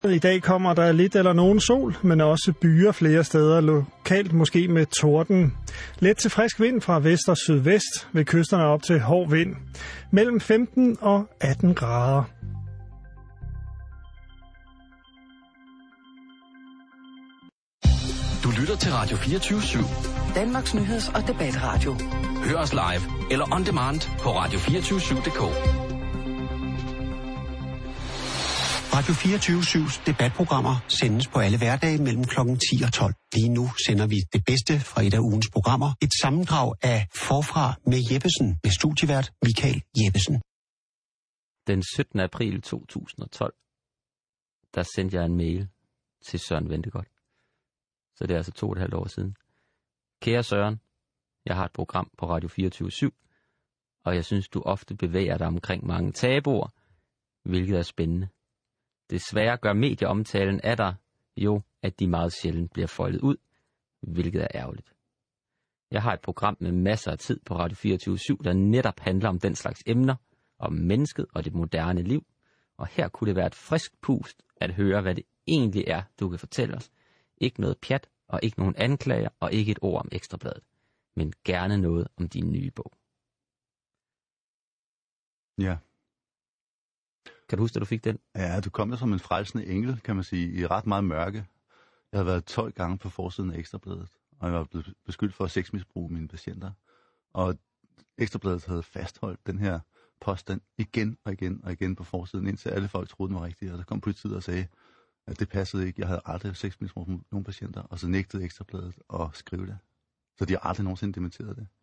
I dag kommer der lidt eller nogen sol, men også byer flere steder, lokalt måske med torden. Let til frisk vind fra vest og sydvest, ved kysterne op til hård vind. Mellem 15 og 18 grader. Du lytter til Radio 24/7. Danmarks nyheds- og debatradio. Hør os live eller on demand på radio247.dk. Radio 24/7's debatprogrammer sendes på alle hverdage mellem kl. 10 og 12. Lige nu sender vi det bedste fra et af ugens programmer. Et sammendrag af Forfra med Jeppesen med studievært Michael Jeppesen. Den 17. april 2012, der sendte jeg en mail til Søren Ventegodt. Så det er altså 2,5 år siden. Kære Søren, jeg har et program på Radio 24/7, og jeg synes, du ofte bevæger dig omkring mange tabuer, hvilket er spændende. Desværre gør medieomtalen af dig jo, at de meget sjældent bliver foldet ud, hvilket er ærgerligt. Jeg har et program med masser af tid på Radio 24/7, der netop handler om den slags emner, om mennesket og det moderne liv, og her kunne det være et frisk pust at høre, hvad det egentlig er, du kan fortælle os. Ikke noget pjat, og ikke nogen anklager, og ikke et ord om Ekstrabladet, men gerne noget om din nye bog. Ja. Kan du huske, at du fik den? Ja, du kom jo som en frelsende engel, kan man sige, i ret meget mørke. Jeg havde været 12 gange på forsiden af Ekstrabladet, og jeg var blevet beskyldt for at sexmisbruge mine patienter. Og Ekstrabladet havde fastholdt den her påstand igen og igen og igen på forsiden, indtil alle folk troede, den var rigtig. Og der kom politiet og sagde, at det passede ikke. Jeg havde aldrig sexmisbrugt nogle patienter, og så nægtede Ekstrabladet at skrive det. Så de har aldrig nogensinde dementeret det.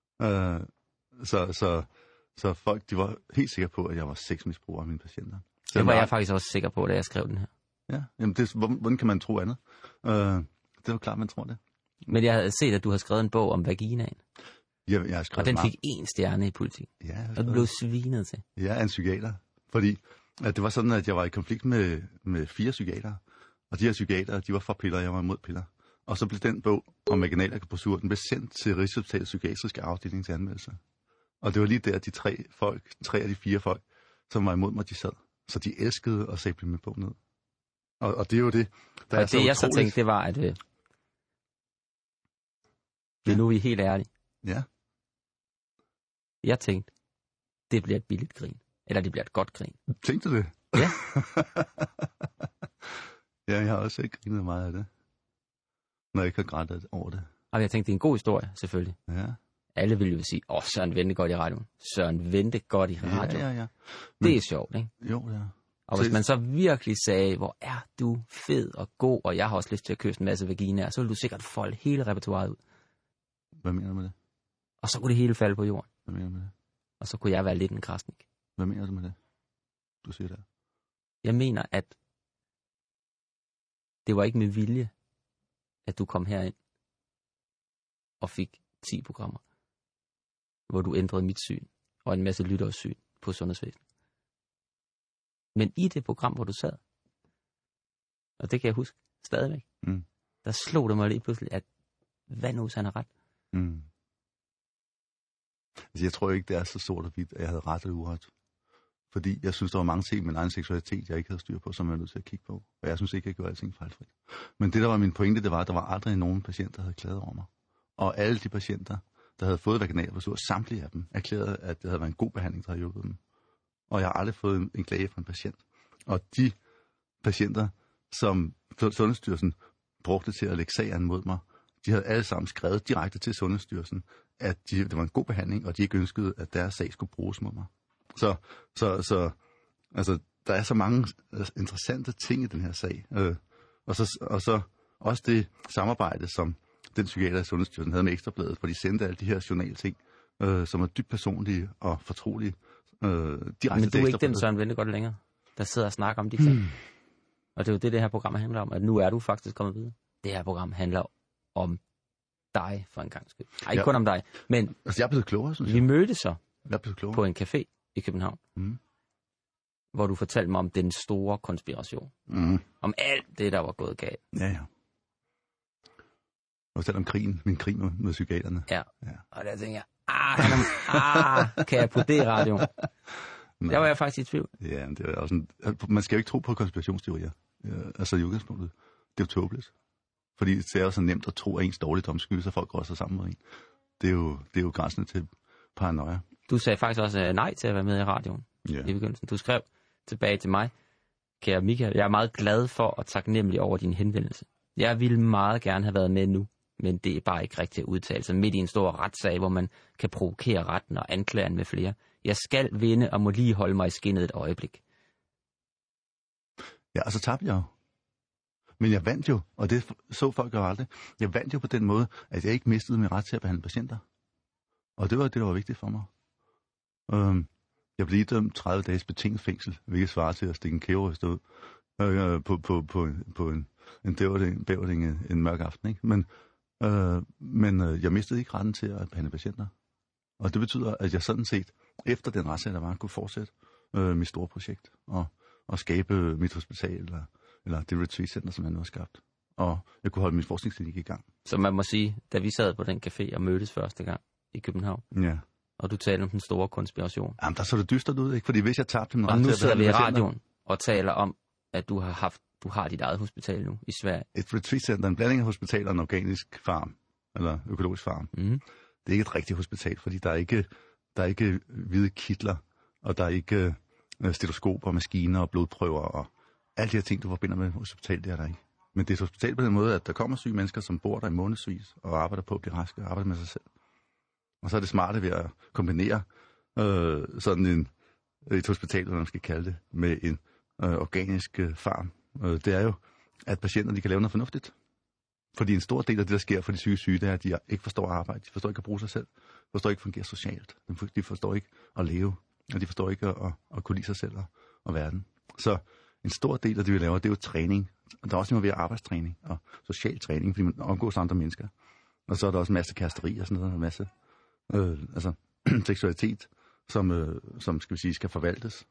Så folk, de var helt sikre på, at jeg var sexmisbruger af mine patienter. Så det var jeg faktisk også sikker på, da jeg skrev den her. Ja, jamen hvordan kan man tro andet? Det er jo klart, man tror det. Men jeg havde set, at du har skrevet en bog om vaginaen. Jeg har skrevet og den fik 1 stjerne i politik. Ja, og du blev svinet til. Ja, en psykiater. Fordi at det var sådan, at jeg var i konflikt med 4 psykiatere. Og de her psykiatere, de var for piller, og jeg var imod piller. Og så blev den bog om vaginalakupunktur, den blev sendt til Rigshospitalets psykiatriske afdeling til anmeldelse. Og det var lige der, de 3 af de 4 folk, som var imod mig, de sad. Så de elskede at sable med bogen ned. Og det er jo det, der og er så det, jeg utroligt. så tænkte, det var, at nu er vi helt ærlige. Ja. Jeg tænkte, det bliver et billigt grin. Eller det bliver et godt grin. Tænkte du det? Ja. Ja, jeg har også ikke grinet meget af det. Når jeg ikke har grædt over det. Og jeg tænkte, det er en god historie, selvfølgelig. Ja. Alle ville jo sige, Søren Ventegodt i radioen. Søren Ventegodt i radioen. Ja. Men, det er sjovt, ikke? Jo, ja. Og hvis man så virkelig sagde, hvor er du fed og god, og jeg har også lyst til at kysse en masse vaginaer, så ville du sikkert folde hele repertoiret ud. Hvad mener du med det? Og så kunne det hele falde på jorden. Hvad mener du med det? Og så kunne jeg være lidt en krasnik. Hvad mener du med det? Du siger det. Jeg mener, at det var ikke med vilje, at du kom herind og fik 10 programmer, hvor du ændrede mit syn og en masse lytteres syn på sundhedsvæsenet. Men i det program, hvor du sad, og det kan jeg huske stadigvæk, der slog det mig lige pludselig, at hvad nu, han har ret? Altså, jeg tror ikke, det er så sort og hvidt, at jeg havde ret eller uret. Fordi jeg synes, der var mange ting med min egen seksualitet, jeg ikke havde styr på, som jeg var nødt til at kigge på. Og jeg synes ikke, jeg gjorde alting fejlfrit. Men det, der var min pointe, det var, at der var aldrig nogen patient, der havde klaget over mig. Og alle de patienter, der havde fået vaginalkupunktur, samtlige af dem erklærede, at det havde været en god behandling, der havde hjulpet dem. Og jeg har aldrig fået en klage fra en patient. Og de patienter, som Sundhedsstyrelsen brugte til at lægge sagen mod mig, de havde alle sammen skrevet direkte til Sundhedsstyrelsen, at det var en god behandling, og de ikke ønskede, at deres sag skulle bruges mod mig. Så altså, der er så mange interessante ting i den her sag. Og så også det samarbejde, som den psykiater i Sundhedsstyrelsen havde med Ekstrabladet, hvor de sendte alle de her journalting, som er dybt personlige og fortrolige. Men du er ikke den Søren Ventegodt længere, der sidder og snakker om de ting. Og det er jo det her program handler om, at nu er du faktisk kommet videre. Det her program handler om dig for en gang skyld. Nej, ikke kun om dig, men altså, jeg er blevet klogere, synes jeg. Vi mødtes så på en café i København, hvor du fortalte mig om den store konspiration. Om alt det, der var gået galt. Ja. Og fortalte om krigen, min krig med psykiaterne. Ja. Og der tænkte jeg, kan jeg på det radio? Der var jeg faktisk i tvivl. Ja, det er også man skal jo ikke tro på konspirationsteorier. Altså i udgangspunktet. Det er jo tåbeligt. Fordi det er jo så nemt at tro, at ens dårligdom skyldes, at folk går sig sammen med en. Det er jo grænsen til paranoia. Du sagde faktisk også nej til at være med i radioen i begyndelsen. Du skrev tilbage til mig, kære Michael, jeg er meget glad for og taknemmelig over din henvendelse. Jeg ville meget gerne have været med nu, men det er bare ikke rigtigt at udtale sig midt i en stor retssag, hvor man kan provokere retten og anklageren med flere. Jeg skal vinde og må lige holde mig i skinnet et øjeblik. Ja, og så tabte jeg jo. Men jeg vandt jo, og det så folk jo aldrig. Jeg vandt jo på den måde, at jeg ikke mistede min ret til at behandle patienter. Og det var det, der var vigtigt for mig. Jeg blev dømt 30 dages betinget fængsel, hvilket svarer til at stikke en kæveryst ud på en bævring en mørk aften. Ikke? Men jeg mistede ikke retten til at behandle patienter. Og det betyder, at jeg sådan set, efter den retssag, der var, kunne fortsætte mit store projekt og skabe mit hospital, eller det retreat center, som jeg nu har skabt. Og jeg kunne holde min forskningsklinik i gang. Så man må sige, da vi sad på den café og mødtes første gang i København, ja. Og du talte om den store konspiration. Jamen, der så det dystert ud, ikke? Fordi hvis jeg tabte min ret til at... Og nu sidder vi i radioen og taler om, at du har dit eget hospital nu i Sverige. Et retreat center, en blanding af hospital og en organisk farm, eller økologisk farm. Mm. Det er ikke et rigtigt hospital, fordi der er ikke hvide kitler, og der er ikke stetoskoper, maskiner og blodprøver, og alle de her ting, du forbinder med hospital, det er der ikke. Men det er et hospital på den måde, at der kommer syge mennesker, som bor der i månedsvis, og arbejder på at blive raske, og arbejder med sig selv. Og så er det smarte ved at kombinere sådan et hospital, hvad man skal kalde det, med en organisk farm. Det er jo, at patienter de kan lave noget fornuftigt. Fordi en stor del af det, der sker for de syge, det er, at de ikke forstår at arbejde. De forstår ikke at bruge sig selv. De forstår ikke at fungere socialt. De forstår ikke at leve. Og de forstår ikke at kunne lide sig selv og verden. Så en stor del af det, vi laver, det er jo træning. Og der er også noget ved arbejdstræning og social træning, fordi man omgås andre mennesker. Og så er der også en masse kæresteri og sådan noget, en masse seksualitet, som skal vi sige, skal forvaltes.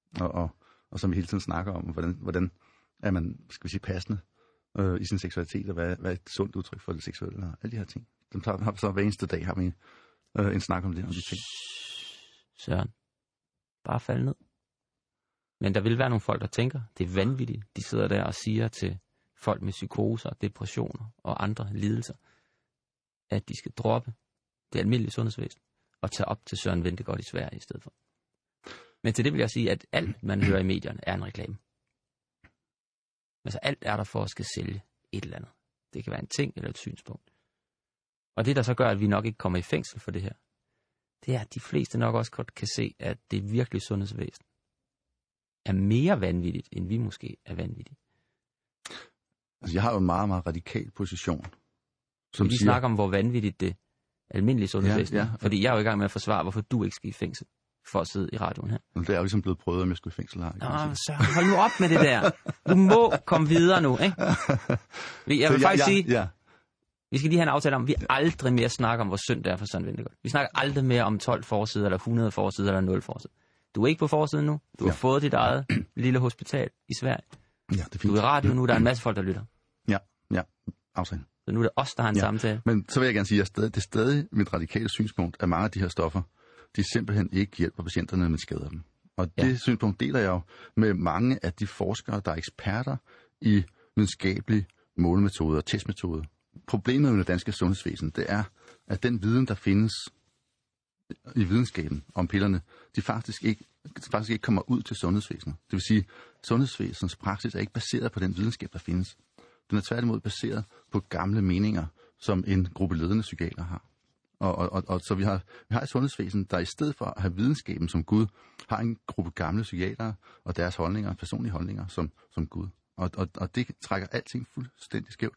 Og som vi hele tiden snakker om, hvordan er man, skal vi sige, passende i sin seksualitet, og hvad er et sundt udtryk for det seksuelle, og alle de her ting. Så hver eneste dag har vi en snak om det, om de ting. Søren, bare fald ned. Men der vil være nogle folk, der tænker, det er vanvittigt. De sidder der og siger til folk med psykoser, depressioner og andre lidelser, at de skal droppe det almindelige sundhedsvæsen og tage op til Søren Ventegodt i Sverige i stedet for. Men til det vil jeg sige, at alt, man hører i medierne, er en reklame. Altså alt er der for at skal sælge et eller andet. Det kan være en ting eller et synspunkt. Og det, der så gør, at vi nok ikke kommer i fængsel for det her, det er, at de fleste nok også godt kan se, at det virkelige sundhedsvæsen er mere vanvittigt, end vi måske er vanvittige. Altså, jeg har jo en meget, meget radikal position. Vi snakker om, hvor vanvittigt det almindelige sundhedsvæsen er. Fordi jeg er jo i gang med at forsvare, hvorfor du ikke skal i fængsel for at sidde i radioen her. Det er jo ligesom blevet prøvet, om jeg skulle i fængsel her. Så hold nu op med det der. Du må komme videre nu, ikke? Jeg vil faktisk sige, vi skal lige have en aftale om, at vi aldrig mere snakker om, hvor synd det er for Søren Ventegodt. Vi snakker aldrig mere om 12 forsider, eller 100 forsider, eller 0 forsider. Du er ikke på forsiden nu. Du har fået dit eget lille hospital i Sverige. Ja, det er fint. Du er i radio nu, der er en masse folk, der lytter. Ja, aftale. Så nu er det os, der har en samtale. Men så vil jeg gerne sige, at det er stadig mit radikale synspunkt, at mange af de her stoffer, de simpelthen ikke hjælper patienterne, men skader dem. Og det synspunkt deler jeg jo med mange af de forskere, der er eksperter i videnskabelige målemetoder og testmetoder. Problemet med det danske sundhedsvæsen, det er, at den viden, der findes i videnskaben om pillerne, de faktisk ikke kommer ud til sundhedsvæsenet. Det vil sige, at sundhedsvæsenets praksis er ikke baseret på den videnskab, der findes. Den er tværtimod baseret på gamle meninger, som en gruppe ledende psykiater har. Og så vi har et sundhedsvæsen, der i stedet for at have videnskaben som Gud, har en gruppe gamle psykiatere og deres holdninger, personlige holdninger som Gud. Og det trækker alting fuldstændig skævt.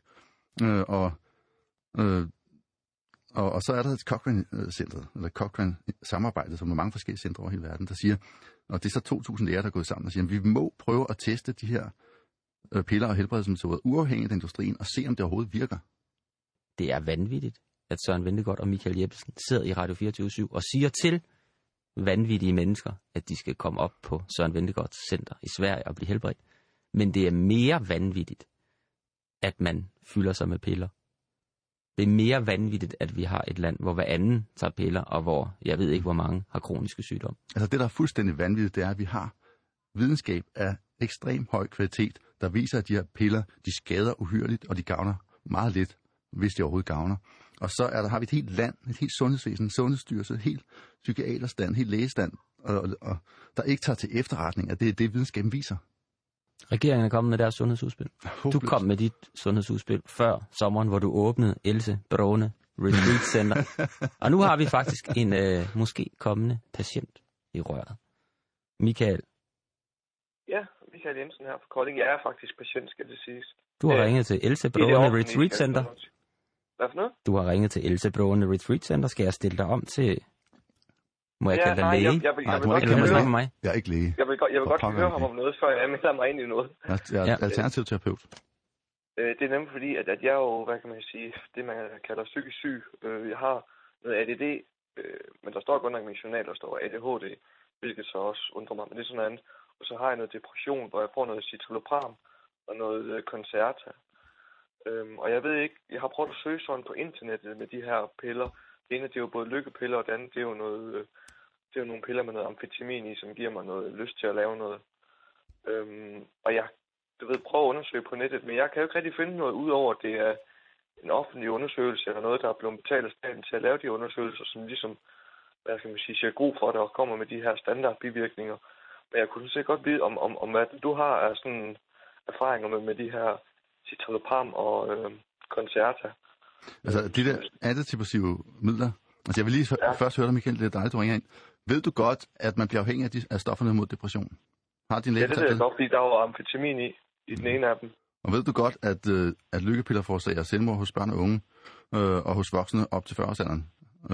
Og så er der et Cochrane-centret, eller Cochrane-samarbejdet, som er mange forskellige centre over hele verden, der siger, og det er så 2.000 læger, der er gået sammen og siger, at vi må prøve at teste de her piller og helbredelsesmetoder uafhængigt af industrien, og se, om det overhovedet virker. Det er vanvittigt, at Søren Ventegodt og Michael Jeppesen sidder i Radio 24/7 og siger til vanvittige mennesker, at de skal komme op på Søren Ventegodts center i Sverige og blive helbredt. Men det er mere vanvittigt, at man fylder sig med piller. Det er mere vanvittigt, at vi har et land, hvor hver anden tager piller, og hvor jeg ved ikke, hvor mange har kroniske sygdomme. Altså det, der er fuldstændig vanvittigt, det er, at vi har videnskab af ekstrem høj kvalitet, der viser, at de her piller, de skader uhyrligt, og de gavner meget lidt, hvis de overhovedet gavner. Og så har vi et helt land, et helt sundhedsvæsen, sundhedsstyrelse, et helt psykiaterstand, et helt lægestand, og der ikke tager til efterretning, at det er det, videnskaben viser. Regeringen er kommet med deres sundhedsudspil. Du kom med dit sundhedsudspil før sommeren, hvor du åbnede Else Brune Retreat Center. Og nu har vi faktisk en måske kommende patient i røret. Michael. Ja, Michael Jensen her fra Kolding. Jeg er faktisk patient, skal det siges. Du har ringet til Else Brune Retreat Center. Hvad for noget? Du har ringet til Else Brune Retreat Center. Skal jeg stille dig om til... Må jeg kalde dig læge? Eller må snakke med mig? Jeg er ikke læge. Jeg vil godt høre ham om noget, før jeg melder mig ind i noget. Jeg er alternativ terapeut. Det er nemlig fordi, at jeg er jo, hvad kan man sige, det man kalder psykisk syg. Jeg har noget ADD, men der står godt nok i min journal, der står ADHD, hvilket så også undrer mig, men det er sådan andet. Og så har jeg noget depression, hvor jeg får noget citalopram og noget Concerta. Og jeg ved ikke, jeg har prøvet at søge sådan på internettet med de her piller. Det ene, det er jo både lykkepiller, og det andet, det er jo noget, det er jo nogle piller med noget amfetamin i, som giver mig noget lyst til at lave noget. Og jeg prøver at undersøge på nettet, men jeg kan jo ikke rigtig finde noget, udover at det er en offentlig undersøgelse, eller noget, der er blevet betalt af staten til at lave de undersøgelser, som ligesom, hvad skal man sige, siger god for det, og kommer med de her standardbivirkninger. Men jeg kunne sikkert godt vide, om hvad du har af sådan erfaringer med de her citalopram og Concerta. Altså, de der antidepressive midler, altså jeg vil lige først høre dig, Michael, det er dejligt, du ringer ind. Ved du godt, at man bliver afhængig af stofferne mod depression? Har din læge det ved jeg godt, fordi der er jo amfetamin i den ene af dem. Og ved du godt, at lykkepiller forårsager selvmord hos børn og unge, og hos voksne op til 40-årsalderen?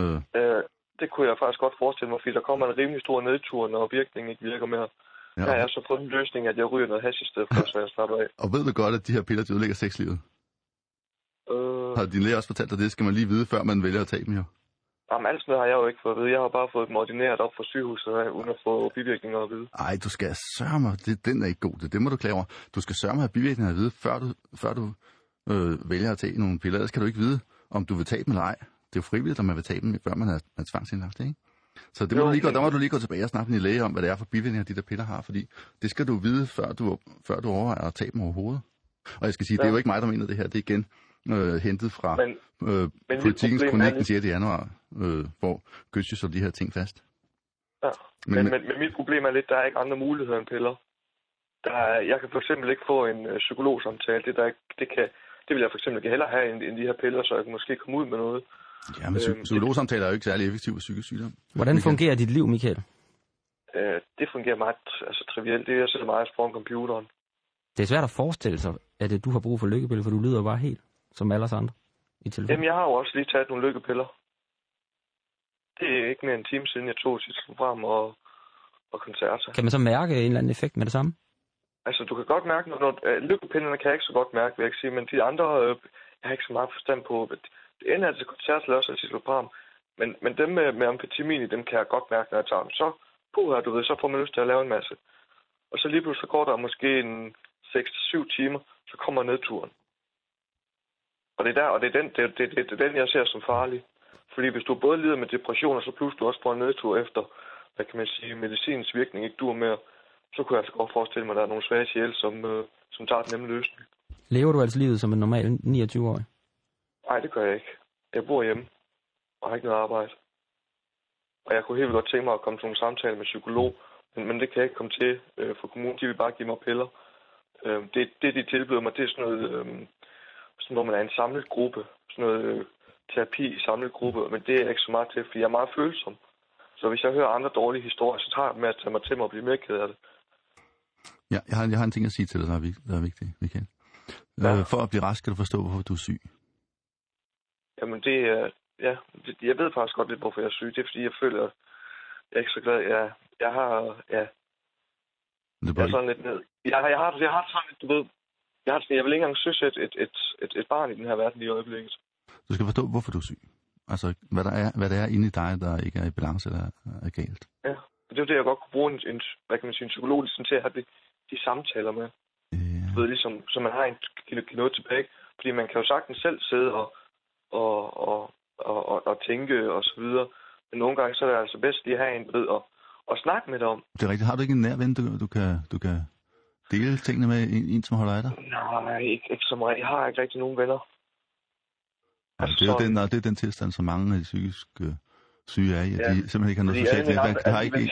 Det kunne jeg faktisk godt forestille mig, fordi der kommer en rimelig stor nedtur, når virkningen ikke virker mere. Ja. Der er så på den løsning, at jeg ryger noget hash i stedet for, så jeg slapper af. Og ved du godt, at de her piller, de ødelægger sexlivet? Har din læge også fortalt dig det? Skal man lige vide, før man vælger at tage dem jo? Jamen, alt sådan noget har jeg jo ikke fået at vide. Jeg har bare fået dem ordineret op fra sygehuset, uden at få bivirkninger at vide. Ej, du skal sørge mig. Den er ikke god. Det må du klare over. Du skal sørge mig at have bivirkninger at vide, før du vælger at tage nogle piller. Ellers kan du ikke vide, om du vil tage dem eller ej. Det er jo frivilligt, om man vil tage dem, før man er tvangsindlagt, ikke? Så det må der må du lige gå tilbage og snakke med din læge om, hvad det er for bivirkninger, de der piller har. Fordi det skal du vide, før du overvejer at tage dem overhovedet. Og jeg skal sige, det er jo ikke mig, der mener det her. Det er igen hentet fra Politikens kronik den 6. januar, hvor Gøtje så de her ting fast. Ja, men mit problem er lidt, der er ikke andre muligheder end piller. Jeg kan for eksempel ikke få en psykologsamtale. Det vil jeg for eksempel ikke hellere have end de her piller, så jeg kan måske komme ud med noget. Ja, men psykologsamtaler er jo ikke særlig effektive ved psykisk sygdom. Hvordan fungerer dit liv, Michael? Det fungerer meget trivielt. Det er jeg sidder meget foran computeren. Det er svært at forestille sig, at du har brug for lykkepiller, for du lyder bare helt som alle os andre i telefonen. Jamen, jeg har jo også lige taget nogle lykkepiller. Det er ikke mere end en time siden, jeg tog citalopram og Concerta. Kan man så mærke en eller anden effekt med det samme? Altså, du kan godt mærke, når lykkepillerne kan jeg ikke så godt mærke, vil jeg ikke sige, men de andre, jeg har ikke så meget forstand på. Det ender altså Concerta eller også citalopram, men dem med amfetamin, dem kan jeg godt mærke, når jeg tager dem. Så, så får man lyst til at lave en masse. Og så lige pludselig så går der måske en 6-7 timer, så kommer nedturen. Og det er den, jeg ser som farlig. Fordi hvis du både lider med depression, og så pludselig du også får en nedtur efter, hvad kan man sige, medicinens virkning ikke dur mere, så kunne jeg altså godt forestille mig, at der er nogle svage sjæle, som tager den nemme løsning. Lever du altså livet som en normal 29-årig? Nej, det gør jeg ikke. Jeg bor hjemme og har ikke noget arbejde. Og jeg kunne helt godt tænke mig at komme til nogle samtaler med psykolog, men det kan jeg ikke komme til, for kommunen. De vil bare give mig piller. Det de tilbyder mig, det er sådan noget, sådan, hvor man er en samlet gruppe. Sådan noget terapi i samlet gruppe, men det er jeg ikke så meget til, fordi jeg er meget følsom. Så hvis jeg hører andre dårlige historier, så tager jeg med at tage mig til mig og blive mere ked af det. Ja, jeg har en ting at sige til dig, der er vigtigt, Michael. Ja. For at blive rask, skal du forstå, hvorfor du er syg. Jamen jeg ved faktisk godt lidt, hvorfor jeg er syg. Det er fordi, jeg føler, at jeg er ikke så glad. Jeg har sådan lidt ned. Jeg har sådan lidt, du ved, jeg vil ikke engang søsætte et barn i den her verden i øjeblikket. Du skal forstå, hvorfor du er syg. Altså, hvad der er inde i dig, der ikke er i balance eller er galt. Ja, det er det, jeg godt kunne bruge en psykolog ligesom, til at have de samtaler med. Ja. Du ved, ligesom, så man har give noget tilbage. Fordi man kan jo sagtens selv sidde og tænke og så videre. Men nogle gange så er det altså bedst lige at have en ved og snakke med dig om. Det er rigtigt. Har du ikke en nær ven, du kan dele tingene med en som holder af dig? Nej, ikke så meget. Jeg har ikke rigtig nogen venner. Altså, det er den tilstand, som mange af de psykiske syge er i, at de simpelthen ikke har noget socialt netværk. De har ikke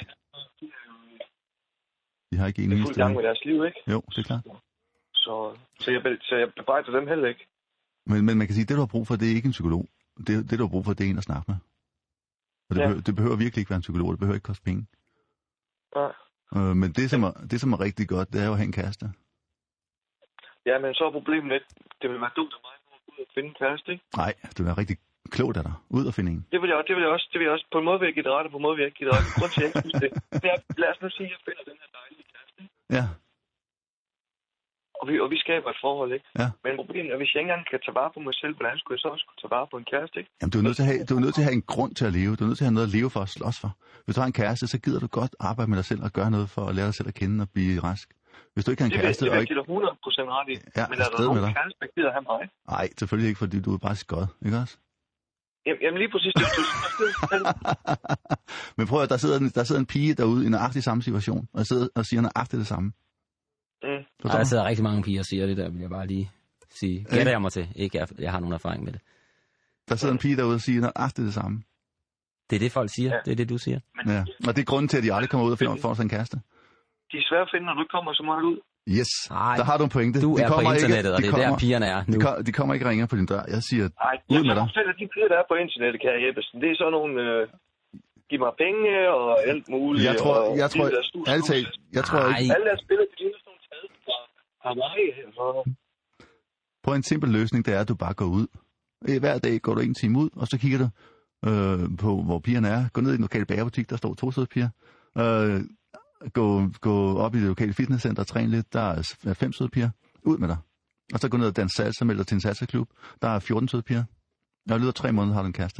en eneste. De er fuld gang med deres liv, ikke? Jo, det er klart. Så jeg bebrejder dem heller ikke. Men man kan sige, at det, du har brug for, det er ikke en psykolog. Det du har brug for, det er en at snakke med. Og det behøver virkelig ikke være en psykolog. Det behøver ikke koste penge. Nej. Men det, som er rigtig godt, det er jo at have en kæreste. Ja, men så er problemet lidt, det vil være dumt af mig at ud og finde en kæreste, ikke? Nej, det vil være rigtig klogt af dig. Ud og finde en. Det vil jeg også. På en måde vil jeg give det ret, og på en måde vil jeg ikke give det ret. Grunden til, at jeg ikke synes det er, lad os nu sige, at jeg finder den her dejlige kæreste, ikke? Ja. Og vi skaber et forhold, ikke? Ja. Men problemet er, hvis jeg ikke engang kan tage vare på mig selv, hvordan skulle jeg så også kunne tage vare på en kæreste, ikke? Jamen, du er nødt til at have en grund til at leve. Du er nødt til at have noget at leve for at slås for. Hvis du har en kæreste, så gider du godt arbejde med dig selv og gøre noget for at lære dig selv at kende og blive rask. Hvis du ikke har en kæreste... Det vil jeg give dig 100% ret i. Ja, men er der nogen kæreste, der gider have mig? Nej, selvfølgelig ikke, fordi du er bare skød, ikke også? Jamen lige præcis. Men prøv at der sidder en pige derude i nøjagtig samme situation, og siger nøjagtigt det samme. Der sidder rigtig mange piger og siger det der, vil jeg bare lige sige. Gætter jeg mig til. Ikke jeg har nogen erfaring med det. Der sidder en pige derude og siger nøjagtigt det samme. Det er det, folk siger. Ja. Det er det, du siger. Ja. Og det er grunden til, at de aldrig kommer ud og får sig en kæreste. De er svære at finde, når du ikke kommer så meget ud. Yes, der har du en pointe. Du er på internettet, og det er der pigerne er nu. De kommer ikke og ringer på din dør. Jeg siger, ud med dig. Nej, de piger, der er på internettet, kære Jeppesen, det er sådan nogle... giv mig penge og alt muligt. Jeg tror ikke... Alle deres spillere, de ligner sådan nogle taget fra mig. På en simpel løsning, det er, at du bare går ud. Hver dag går du 1 time ud, og så kigger du på, hvor pigerne er. Gå ned i den lokale bagerbutik, der står 2 søde piger. Gå op i det lokale fitnesscenter og træne lidt. Der er 5 søde piger. Ud med dig. Og så gå ned og danse salsa, meld dig til en salsa-klub. Der er 14 søde piger. Og i løbet af 3 måneder har du en kæreste.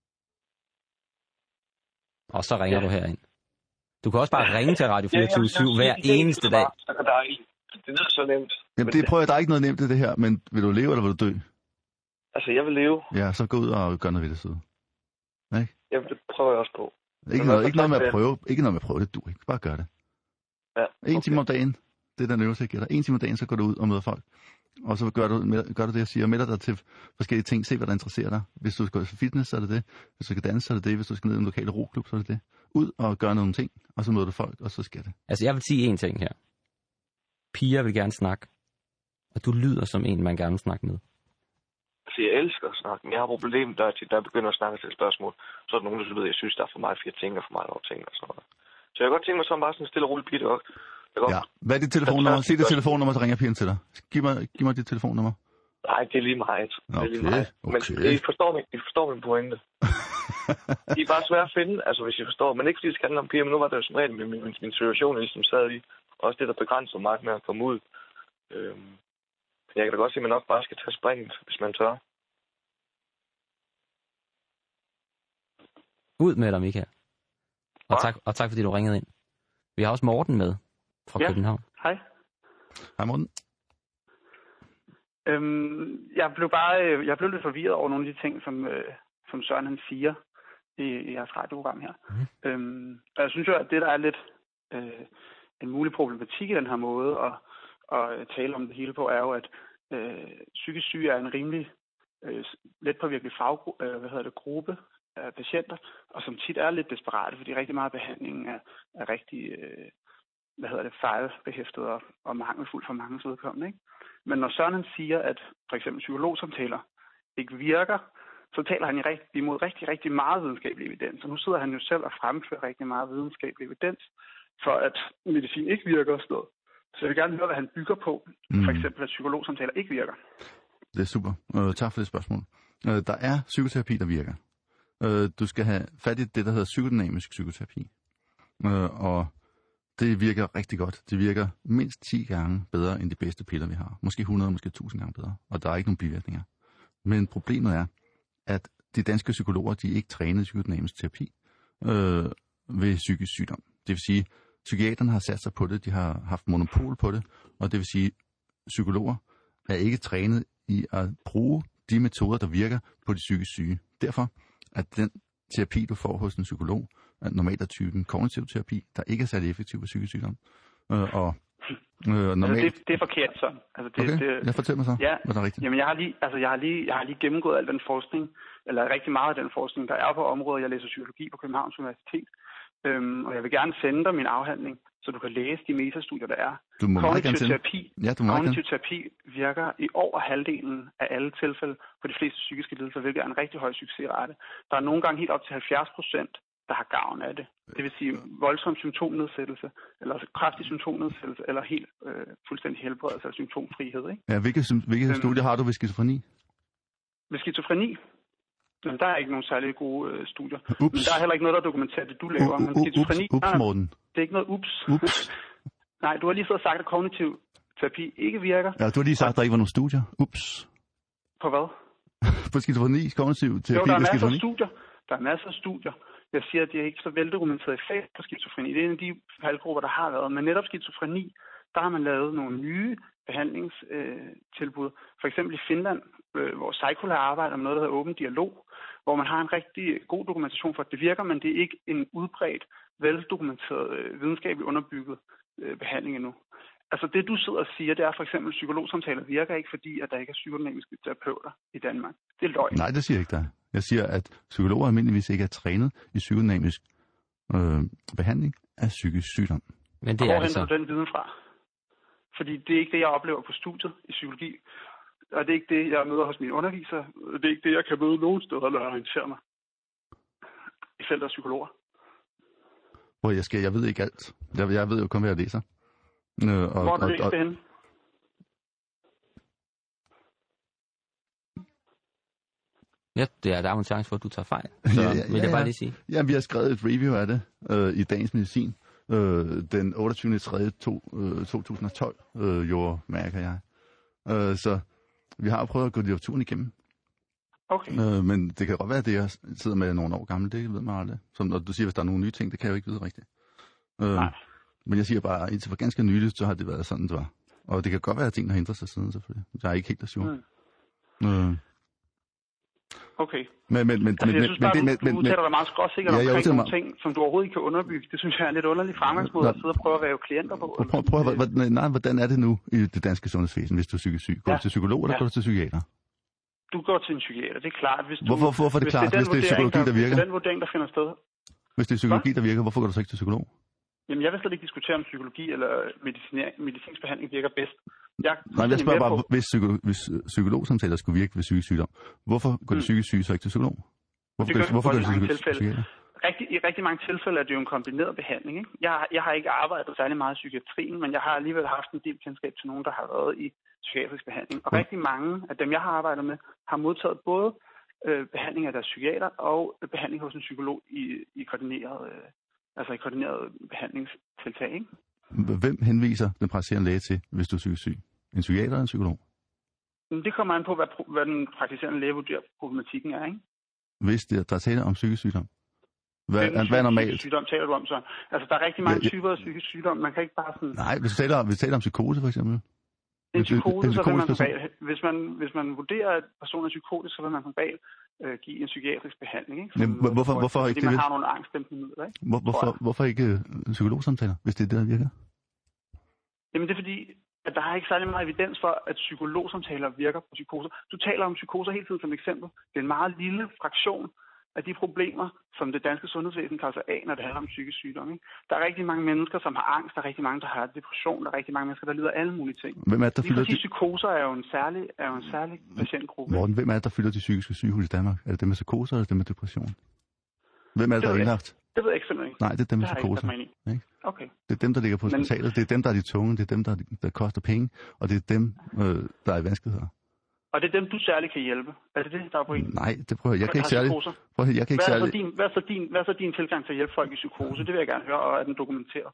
Og så ringer du herind. Du kan også bare ringe til Radio 24/7 hver eneste dag. Det lyder så nemt. Jamen, der er ikke noget nemt i det her, men vil du leve, eller vil du dø? Altså, jeg vil leve. Ja, så gå ud og gør noget ved det side. Ikke? Jamen, det prøver jeg også på. Ikke noget med at prøve. Ikke noget med at prøve det, du ikke. Bare gør det. Ja, okay. 1 time om dagen, det er den øvelse, jeg giver dig. 1 time om dagen, så går du ud og møder folk. Og så gør du det, jeg siger. Melder dig til forskellige ting. Se, hvad der interesserer dig. Hvis du skal til fitness, så er det det. Hvis du skal danse, så er det det. Hvis du skal ned i en lokal roklub, så er det det. Ud og gøre nogle ting, og så møder du folk, og så skal det. Altså, jeg vil sige en ting her. Piger vil gerne snakke. Og du lyder som en, man gerne vil snakke med. Altså, jeg elsker at snakke, men jeg har problemet, der begynder at snakke til et spørgsmål. Så er der nogen, der ved, jeg synes, der er for meget 4 ting og for meget over ting og sådan noget. Så jeg kan godt tænke mig sådan bare sådan en stille og rolig pige, det godt. Ja. Hvad er dit telefonnummer? Sig det telefonnummer, så ringer pigen til dig. Giv mig dit telefonnummer. Nej, det er lige meget. Men I forstår min pointe. De er bare svære at finde, altså hvis I forstår. Men ikke fordi det skal handle om piger, men nu var det jo som regel min situation, jeg ligesom sad i. Også det, der begrænser mig med at komme ud. Jeg kan da godt sige, at man nok bare skal tage springet, hvis man tør. Ud med dig, Michael. Og tak fordi du ringede ind. Vi har også Morten med fra København. Hej. Hej Morten. Jeg blev lidt forvirret over nogle af de ting, som Søren han siger i jeres radioprogram her. Og jeg synes jo, at det der er lidt en mulig problematik i den her måde at tale om det hele på, er jo, at psykisk syge er en rimelig let påvirkelig gruppe af patienter, og som tit er lidt desperate, fordi rigtig meget behandling er rigtig fejlbehæftet og mangelfuld for mange vedkommende, ikke? Men når Søren siger, at for eksempel psykologsamtaler ikke virker, så taler han imod rigtig, rigtig meget videnskabelig evidens. Og nu sidder han jo selv og fremfører rigtig meget videnskabelig evidens for, at medicin ikke virker og sådan noget. Så jeg vil gerne høre, hvad han bygger på. For eksempel, at psykologsamtaler ikke virker. Det er super. Tak for det spørgsmål. Der er psykoterapi, der virker. Du skal have fat i det, der hedder psykodynamisk psykoterapi. Og det virker rigtig godt. Det virker mindst 10 gange bedre end de bedste piller, vi har. Måske 100, måske 1000 gange bedre. Og der er ikke nogen bivirkninger. Men problemet er, at de danske psykologer, de er ikke trænet i psykodynamisk terapi ved psykisk sygdom. Det vil sige, psykiaterne har sat sig på det, de har haft monopol på det, og det vil sige, psykologer er ikke trænet i at bruge de metoder, der virker på de psykisk syge. Derfor er den terapi, du får hos en psykolog, normalt er typen kognitiv terapi, der ikke er særlig effektiv ved psykisk sygdom. Og Normalt... det er forkert sådan. Altså, Jeg fortæller mig så, hvad der er rigtigt. Jamen, jeg har lige gennemgået al den forskning, eller rigtig meget af den forskning, der er på området. Jeg læser psykologi på Københavns Universitet, og jeg vil gerne sende dig min afhandling, så du kan læse de metastudier, der er. Kognitiv terapi virker i over halvdelen af alle tilfælde på de fleste psykiske lidelser, hvilket er en rigtig høj succesrate. Der er nogle gange helt op til 70%, der har gavn af det. Det vil sige voldsom symptomnedsættelse, eller kraftig symptomnedsættelse, eller helt fuldstændig helbredelse af symptomfrihed. Ikke? Ja, hvilke studier har du ved skizofreni? Ved skizofreni? Men der er ikke nogen særlig gode studier. Men der er heller ikke noget, der dokumenterer det, du laver. Men skizofreni, Morten. Det er ikke noget ups. Nej, du har lige siddet og sagt, at kognitiv terapi ikke virker. Ja, du har lige sagt, at der ikke var nogen studier. Ups. På hvad? På skizofreni, kognitiv terapi. Jo, der er masser af studier. Der er masser af studier. Jeg siger, at det er ikke så veldokumenteret effekt på skizofreni. Det er en af de faldgrupper, der har været. Men netop skizofreni, der har man lavet nogle nye behandlingstilbud. For eksempel i Finland, hvor Psykola arbejder med noget, der hedder åben dialog, hvor man har en rigtig god dokumentation for, at det virker, men det er ikke en udbredt, veldokumenteret, videnskabeligt underbygget behandling endnu. Altså det, du sidder og siger, det er for eksempel, at psykologsamtaler virker ikke, fordi at der ikke er psykodynamiske terapeuter i Danmark. Det er løgn. Nej, det siger jeg ikke der. Jeg siger, at psykologer almindeligvis ikke er trænet i psykodynamisk behandling af psykisk sygdom. Men det er hvor henter du den viden fra? Fordi det er ikke det, jeg oplever på studiet i psykologi. Og det er ikke det, jeg møder hos mine undervisere. Det er ikke det, jeg kan møde nogen steder, når jeg orienterer mig i feltet af psykologer. Hvor jeg ved ikke alt. Jeg ved jo kun, hvad jeg læser. Hvor er du læst det henne? Ja, der er jo en chance for, at du tager fejl. Så vil jeg bare lige sige. Ja, vi har skrevet et review af det i Dagens Medicin. Den 28.3.2012, jo mærker jeg. Så vi har prøvet at gå litteraturen igennem. Okay. Men det kan godt være, at det jeg sidder med nogle år gammel, det ved man aldrig. Som når du siger, hvis der er nogle nye ting, det kan jeg jo ikke vide rigtigt. Nej. Men jeg siger bare, indtil for ganske nyligt, så har det været sådan, det var. Og det kan godt være, at tingene har ændret sig siden, selvfølgelig. Jeg er ikke helt sure. Okay. Men jeg synes bare, du udtaler dig meget skråsikkert omkring nogle ting, som du overhovedet ikke kan underbygge. Det synes jeg er en lidt underlig fremgangsmåde at sidde og prøve at være klienter på. Hvordan er det nu i det danske sundhedsvæsen, hvis du er psykisk syg? Går du til psykolog, eller går du til psykiater? Du går til en psykiater, det er klart. Hvorfor er det klart, hvis det er psykologi, der virker? Hvis det er den vurdering, der finder sted. Hvis det er psykologi, der virker, hvorfor går du så ikke til psykolog? Jamen, jeg vil slet ikke diskutere, om psykologi eller medicinsk behandling virker bedst. Jeg spørger bare, hvis psykologsamtaler skulle virke ved psykisk sygdom, hvorfor går de psykisk syge så ikke til psykolog? Hvorfor går de til psykiater? I rigtig mange tilfælde er det jo en kombineret behandling. Ikke? Jeg har ikke arbejdet særlig meget i psykiatrien, men jeg har alligevel haft en del kendskab til nogen, der har været i psykiatrisk behandling. Og rigtig mange af dem, jeg har arbejdet med, har modtaget både behandling af deres psykiater og behandling hos en psykolog i koordineret behandlingstiltag. Ikke? Hvem henviser den praktiserende læge til, hvis du er psykisk syg? En psykiater eller en psykolog? Det kommer an på, hvad den praktiserende læge vurderer problematikken er, ikke? Hvis der er tale om psykisk sygdom? Hvad er normalt? Sygdom taler du om så? Altså, der er rigtig mange typer af psykisk sygdom. Man kan ikke bare sådan... Nej, hvis vi taler om psykose, for eksempel. En psykose, så vil man som regel... Hvis man vurderer, at personen er psykotisk, så vil man som regel give en psykiatrisk behandling, ikke? Hvorfor ikke det? Fordi man har nogle angstdæmpende midler, ikke? Hvorfor ikke psykologsamtaler, hvis det er det, der virker? Jamen, det er fordi, at der er ikke særlig meget evidens for, at psykologsamtaler virker på psykoser. Du taler om psykoser hele tiden som eksempel. Det er en meget lille fraktion af de problemer, som det danske sundhedsvæsen tager sig af, når det handler om psykisk sygdom. Ikke? Der er rigtig mange mennesker, som har angst. Der er rigtig mange, der har depression. Der er rigtig mange mennesker, der lider af alle mulige ting. Hvem er det, der fylder de psykoser er jo en særlig patientgruppe. Morten, hvem er det, der fylder de psykiske sygehus i Danmark? Er det dem med psykoser, eller dem med depression? Hvem er det, der er indlagt? Det ved jeg ikke simpelthen ikke. Nej, det er dem med psykoser. Ikke? Okay. Det er dem, der ligger på hospitalet. Det er dem, der er de tunge. Det er dem, der koster penge. Og det er dem, der er i vanskeligheder. Og det er dem, du særligt kan hjælpe. Er det det, der er på en? Nej, det prøver jeg. Jeg kan ikke særligt. Hvad er så din tilgang til at hjælpe folk i psykose? Det vil jeg gerne høre, og er den dokumenteret,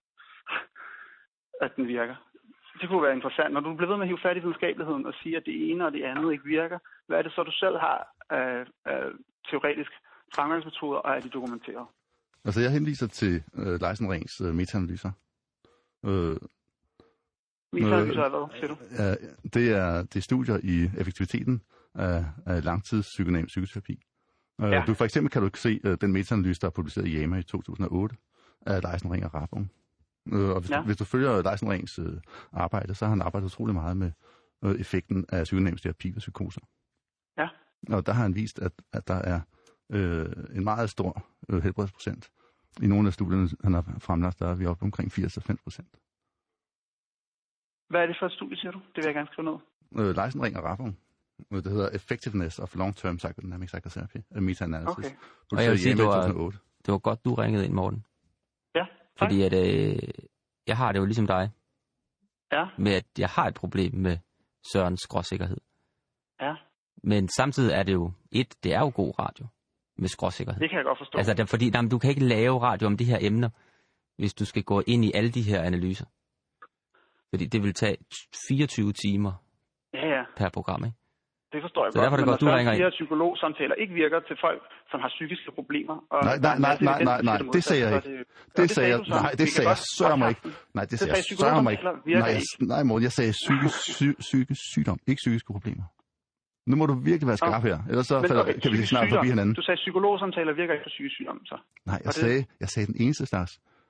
at den virker? Det kunne være interessant. Når du bliver ved med at hive fat i videnskabeligheden og sige, at det ene og det andet ikke virker, hvad er det så, du selv har af teoretisk fremgangsmetoder, og er de dokumenteret? Altså, jeg henviser til Leisenrings metaanalyser. Metaanalyser er hvad, siger du? Det er studier i effektiviteten af langtidspsykodynamisk psykoterapi. Ja. For eksempel kan du se den metaanalyse, der er publiceret i JAMA i 2008 af Leisenring og Raffung. Og hvis du følger Leisen Rings arbejde, så har han arbejdet utrolig meget med effekten af psykodynamisk terapi ved psykoser. Ja. Og der har han vist, at der er en meget stor helbredsprocent. I nogle af studierne, han har fremlagt, der er vi oppe omkring 80-90%. Hvad er det for et studie, siger du? Det vil jeg gerne skrive ned. Leisen Ring og Raffung. Det hedder Effectiveness of Long-Term Psychodynamic Psychotherapy. Meta-analysis. Okay. Og jeg vil sige, det var godt, du ringede ind, Morten. Ja, tak. Fordi at, jeg har det jo ligesom dig. Ja. Med at jeg har et problem med Sørens skråsikkerhed. Ja. Men samtidig er det jo, det er jo god radio med skråsikkerhed. Det kan jeg godt forstå. Altså, fordi du kan ikke lave radio om de her emner, hvis du skal gå ind i alle de her analyser. Fordi det vil tage 24 timer per program, ikke? Det forstår jeg så godt. Derfor er det godt, du ringer ind. Men når psykologsamtaler ikke virker til folk, som har psykiske problemer. Og nej, det sagde jeg ikke. Det sagde jeg, nej, det sagde jeg sørger mig ikke. Nej, det sagde jeg sørger mig ikke. Nej, Morten, jeg sagde psykisk sygdom, ikke psykiske problemer. Nu må du virkelig være skarp her, ellers så kan vi snart forbi hinanden. Du sagde, psykologsamtaler virker ikke for psykisk sygdom, så? Nej, jeg sagde den eneste slags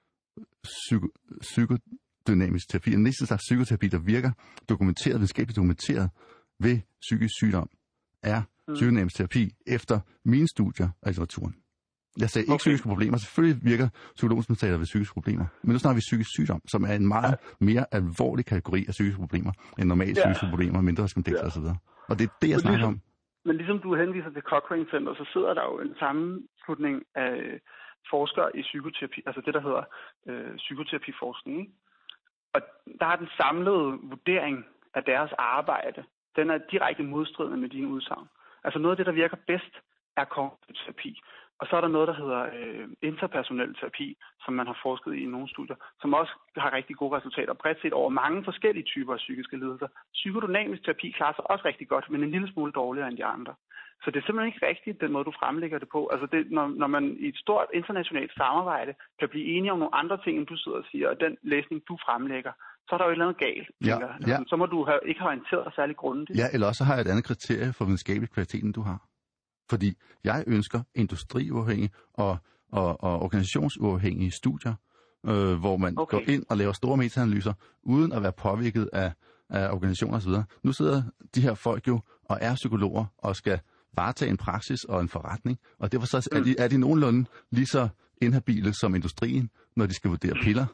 psykodynamisk terapi, den eneste slags psykoterapi, der virker dokumenteret, videnskabeligt dokumenteret ved psykisk sygdom, er psykodynamisk terapi efter mine studier af litteraturen. Jeg sagde ikke psykiske problemer. Selvfølgelig virker psykologsamtaler ved psykiske problemer. Men nu snakker vi psykisk sygdom, som er en meget mere alvorlig kategori af psykiske problemer end normale psykiske problemer, mindre skontekster osv. Og det er det, jeg snakker om. Men ligesom du henviser til Cochrane Center, så sidder der jo en sammenslutning af forskere i psykoterapi, altså det, der hedder psykoterapiforskning. Ikke? Og der er den samlede vurdering af deres arbejde, den er direkte modstridende med dine udsagn. Altså noget af det, der virker bedst, er kognitiv terapi. Og så er der noget, der hedder interpersonel terapi, som man har forsket i nogle studier, som også har rigtig gode resultater bredt set over mange forskellige typer af psykiske lidelser. Psykodynamisk terapi klarer sig også rigtig godt, men en lille smule dårligere end de andre. Så det er simpelthen ikke rigtigt, den måde, du fremlægger det på. Altså det, når man i et stort internationalt samarbejde kan blive enige om nogle andre ting, end du sidder og siger, og den læsning, du fremlægger, så er der jo et eller andet galt. Ja. Så må du ikke have orienteret dig særlig grundigt. Ja, eller også har jeg et andet kriterie for videnskabelig kvalitet, end du har. Fordi jeg ønsker industriuafhængige og organisationsuafhængige studier, hvor man går ind og laver store metaanalyser, uden at være påvirket af organisationer osv. Nu sidder de her folk jo og er psykologer og skal varetage en praksis og en forretning, og derfor så er de nogenlunde lige så inhabile som industrien, når de skal vurdere piller.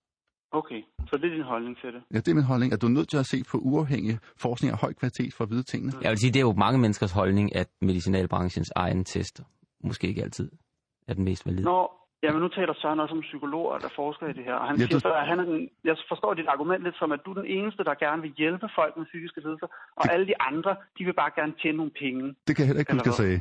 Okay, så det er din holdning til det? Ja, det er min holdning, at du er nødt til at se på uafhængig forskning af høj kvalitet for at vide tingene. Jeg vil sige, det er jo mange menneskers holdning, at medicinalbranchens egen tester måske ikke altid er den mest valide. Men nu taler Søren også om psykologer, der forsker i det her, og han siger så, at jeg forstår dit argument lidt som, at du er den eneste, der gerne vil hjælpe folk med psykiske lidelser, og alle de andre, de vil bare gerne tjene nogle penge. Det kan jeg heller ikke huske at sige.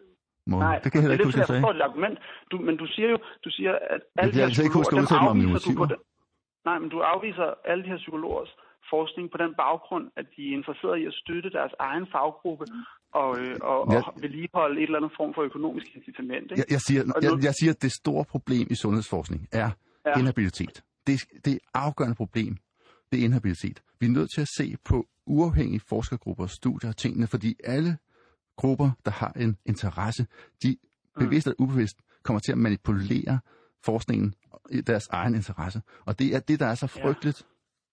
Nej, det kan jeg heller ikke huske at sige. Jeg forstår dit argument, men du siger, at alle de her psykologer, nej, men du afviser alle de her psykologers forskning på den baggrund, at de er interesseret i at støtte deres egen faggruppe og vedligeholde et eller andet form for økonomisk incitament. Ikke? Jeg siger, at det store problem i sundhedsforskning er inhabilitet. Det afgørende problem, det er inhabilitet. Vi er nødt til at se på uafhængige forskergrupper, studier og tingene, fordi alle grupper, der har en interesse, de bevidst eller ubevidst kommer til at manipulere forskningen i deres egen interesse. Og det er det, der er så frygteligt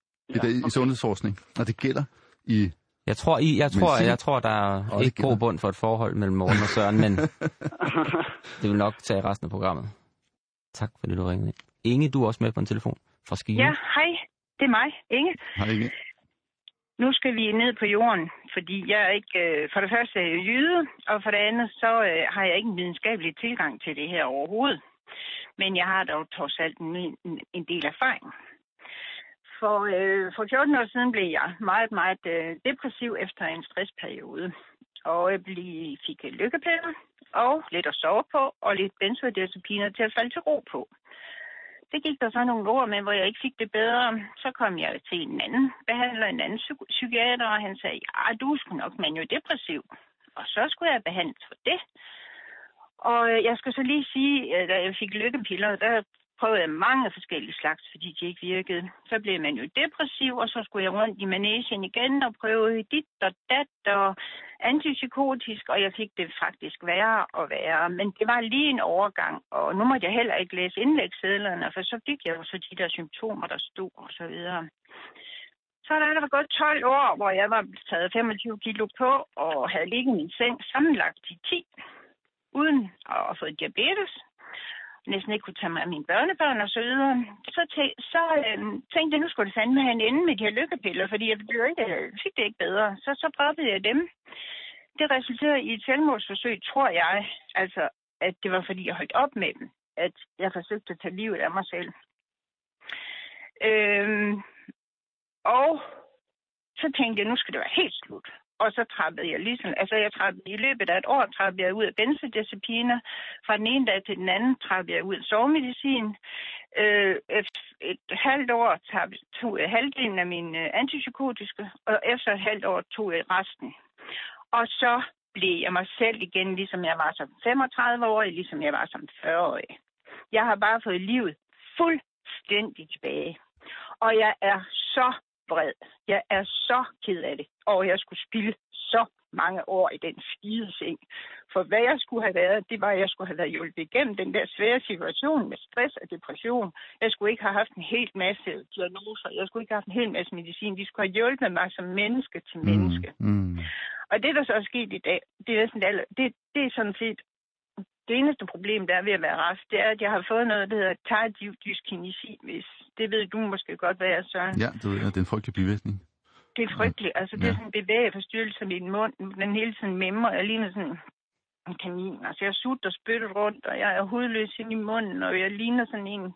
i sundhedsforskning. Og det gælder i Jeg tror, der er ikke god bund for et forhold mellem Morten og Søren, men det vil nok tage resten af programmet. Tak fordi du ringede. Inge, du er også med på en telefon fra Skive. Ja, hej. Det er mig, Inge. Hej, Inge. Nu skal vi ned på jorden, fordi jeg er ikke, for det første er jeg jyde, og for det andet, så har jeg ikke en videnskabelig tilgang til det her overhovedet. Men jeg har dog trods alt en del erfaring. For 14 år siden blev jeg meget, meget depressiv efter en stressperiode. Og jeg fik lykkepiller og lidt at sove på, og lidt benzodiazepiner til at falde til ro på. Det gik der så nogle år med, hvor jeg ikke fik det bedre. Så kom jeg til en anden behandler, en anden psykiater, og han sagde, ja, du er sgu nok maniodepressiv. Og så skulle jeg behandles for det. Og jeg skal så lige sige, da jeg fik lykkepiller, der prøvede jeg mange forskellige slags, fordi de ikke virkede. Så blev man jo depressiv, og så skulle jeg rundt i manesien igen og prøve dit og dat og antipsykotisk, og jeg fik det faktisk værre og værre. Men det var lige en overgang, og nu måtte jeg heller ikke læse indlægssedlerne, for så fik jeg jo så de der symptomer, der stod og så videre. Så der var gået 12 år, hvor jeg var taget 25 kilo på og havde ligget i min seng sammenlagt i 10, uden at have fået diabetes. Næsten ikke kunne tage mig af mine børnebørn og så videre. Så tænkte jeg, nu skulle det fandme have en ende med de her lykkepiller, fordi jeg fik det ikke bedre. Så droppede jeg dem. Det resulterede i et selvmordsforsøg, tror jeg, altså, at det var fordi jeg holdt op med dem, at jeg forsøgte at tage livet af mig selv. Og så tænkte jeg, nu skal det være helt slut. Og så trappede jeg i løbet af et år trappede jeg ud af benzodiazepiner. Fra den ene dag til den anden trappede jeg ud af sovemedicin. Et halvt år tog jeg halvdelen af mine antipsykotiske, og efter et halvt år tog jeg resten. Og så blev jeg mig selv igen, ligesom jeg var som 35-årig, ligesom jeg var som 40-årig. Jeg har bare fået livet fuldstændig tilbage. Og jeg er så vred. Jeg er så ked af det. Og jeg skulle spilde så mange år i den skide seng. For hvad jeg skulle have været, det var, at jeg skulle have været hjulpet igennem den der svære situation med stress og depression. Jeg skulle ikke have haft en hel masse diagnoser. Jeg skulle ikke have haft en hel masse medicin. De skulle have hjulpet mig som menneske til menneske. Og det, der så er sket i dag, det er sådan set det eneste problem, der er ved at være rask, det er, at jeg har fået noget, der hedder tardiv dyskinesi. Det ved du måske godt, hvad er, Søren. Ja, det er en frygtelig bivirkning. Det er frygteligt. Altså, det er sådan en bevægeforstyrrelse i min mund. Den hele tiden memmer. Jeg ligner sådan en kanin. Altså, jeg sutter og spytter rundt, og jeg er hudløs ind i munden, og jeg ligner sådan en...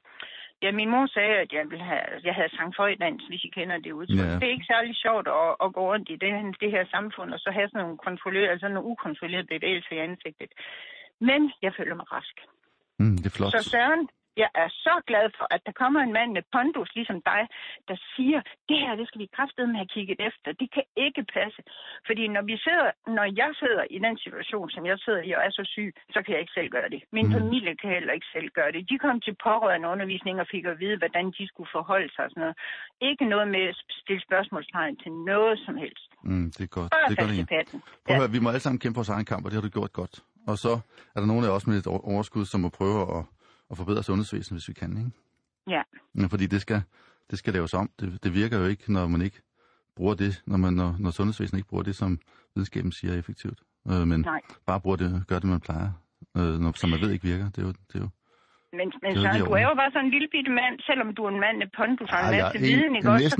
Ja, min mor sagde, at jeg havde sangføjdans, hvis I kender det udtryk. Ja. Det er ikke særlig sjovt at gå rundt i det her samfund, og så have sådan nogle ukontrollerede bevægelser i ansigtet. Men jeg føler mig rask. Det er flot. Så Søren, jeg er så glad for, at der kommer en mand med pondus, ligesom dig, der siger, det skal vi kraftedeme have kigget efter. Det kan ikke passe. Fordi når jeg sidder i den situation, som jeg sidder i og er så syg, så kan jeg ikke selv gøre det. Min familie kan heller ikke selv gøre det. De kom til pårørende undervisning og fik at vide, hvordan de skulle forholde sig og sådan noget. Ikke noget med at stille spørgsmålstegn til noget som helst. Det er godt. Det er godt. Prøv at høre, vi må alle sammen kæmpe vores egen kamp, og det har du gjort godt. Og så er der nogen af os med et overskud, som må prøve at forbedre sundhedsvæsenet, hvis vi kan, ikke? Ja. Fordi det skal laves om. Det virker jo ikke, når man ikke bruger det, når sundhedsvæsenet ikke bruger det, som videnskaben siger er effektivt. Men bare gør det, man plejer, som man ved ikke virker. Det er jo Men Søren, du er jo bare sådan en lille bitte mand, selvom du er en mand med pondus og en masse viden, ikke også?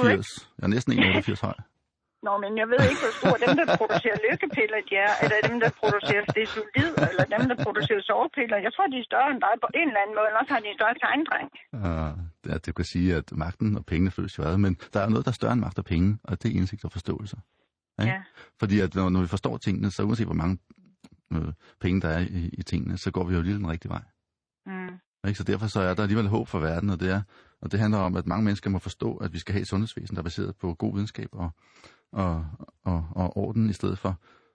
Jeg er næsten 1,88 høj. Nå, men jeg ved ikke, hvor stor dem, der producerer lykkepiller, de er, eller dem, der producerer stesolid, eller dem, der producerer sovepiller. Jeg tror, de er større end dig på en eller anden måde, eller også har de en større tegndreng. Det kan sige, at magten og pengene føles jo ad, men der er noget, der er større end magt og penge, og det er indsigt og forståelse. Ikke? Ja. Fordi at når vi forstår tingene, så uanset hvor mange penge der er i tingene, så går vi jo lige den rigtige vej. Ikke? Så derfor så er der alligevel håb for verden, og det handler om, at mange mennesker må forstå, at vi skal have et sundhedsvæsen, der er baseret på god videnskab og orden i stedet for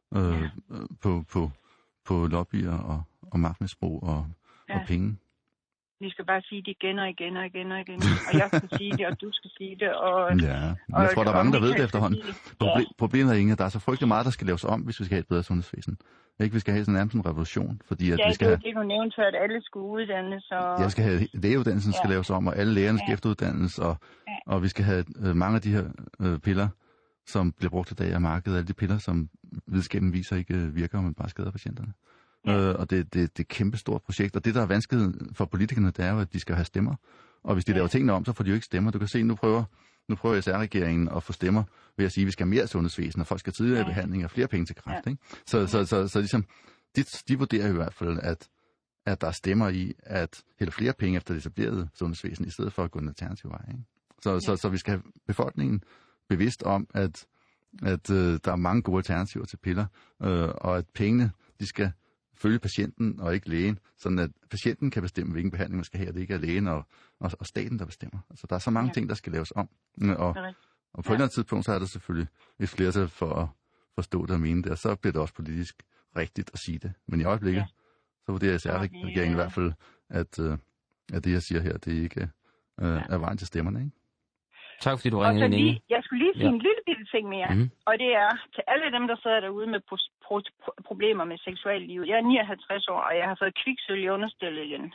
på lobbyer og magtmisbrug og penge. Vi skal bare sige det igen og igen og igen og igen. Og jeg skal sige det, og du skal sige det. Jeg tror, der er mange, der ved det efterhånden. Problemet er, Inge, at der er så frygtelig meget, der skal laves om, hvis vi skal have et bedre sundhedsvæsen. Ikke, vi skal have sådan nærmest en revolution, fordi at vi skal have... det du nævnte før, at alle skulle uddannes. Jeg skal have lægeuddannelsen skal laves om, og alle lægerne skal efteruddannes, og vi skal have mange af de her piller, som bliver brugt i dag af markedet, alle de piller, som videnskaben viser ikke virker, og man bare skader patienterne. Og det er et kæmpe stort projekt, og det, der er vanskeligt for politikerne, det er jo, at de skal have stemmer. Og hvis de laver tingene om, så får de jo ikke stemmer. Du kan se, nu prøver SR-regeringen at få stemmer ved at sige, at vi skal have mere sundhedsvæsen, og folk skal tidligere i behandling og flere penge til kræft. Ikke? Så ligesom, de vurderer i hvert fald, at der er stemmer i at hælde flere penge efter det etablerede sundhedsvæsen, i stedet for at gå en alternativ vej. Ikke? Så vi skal have befolkningen bevidst om, at der er mange gode alternativer til piller, og at pengene, de skal følge patienten og ikke lægen, sådan at patienten kan bestemme, hvilken behandling man skal have, og det ikke er lægen og staten, der bestemmer. Altså, der er så mange ting, der skal laves om. Og på et eller andet tidspunkt, så er der selvfølgelig et flertal for at forstå det og mene det, og så bliver det også politisk rigtigt at sige det. Men i øjeblikket, så vurderer SR-regeringen i hvert fald, at det, jeg siger her, det ikke er vejen til stemmerne, ikke? Tak fordi du ringede ind, Inge. Jeg skulle lige sige en lille bitte ting mere. Mm-hmm. Og det er til alle dem, der sidder derude med problemer med seksuallivet. Jeg er 59 år, og jeg har fået kviksølv i understillet igen.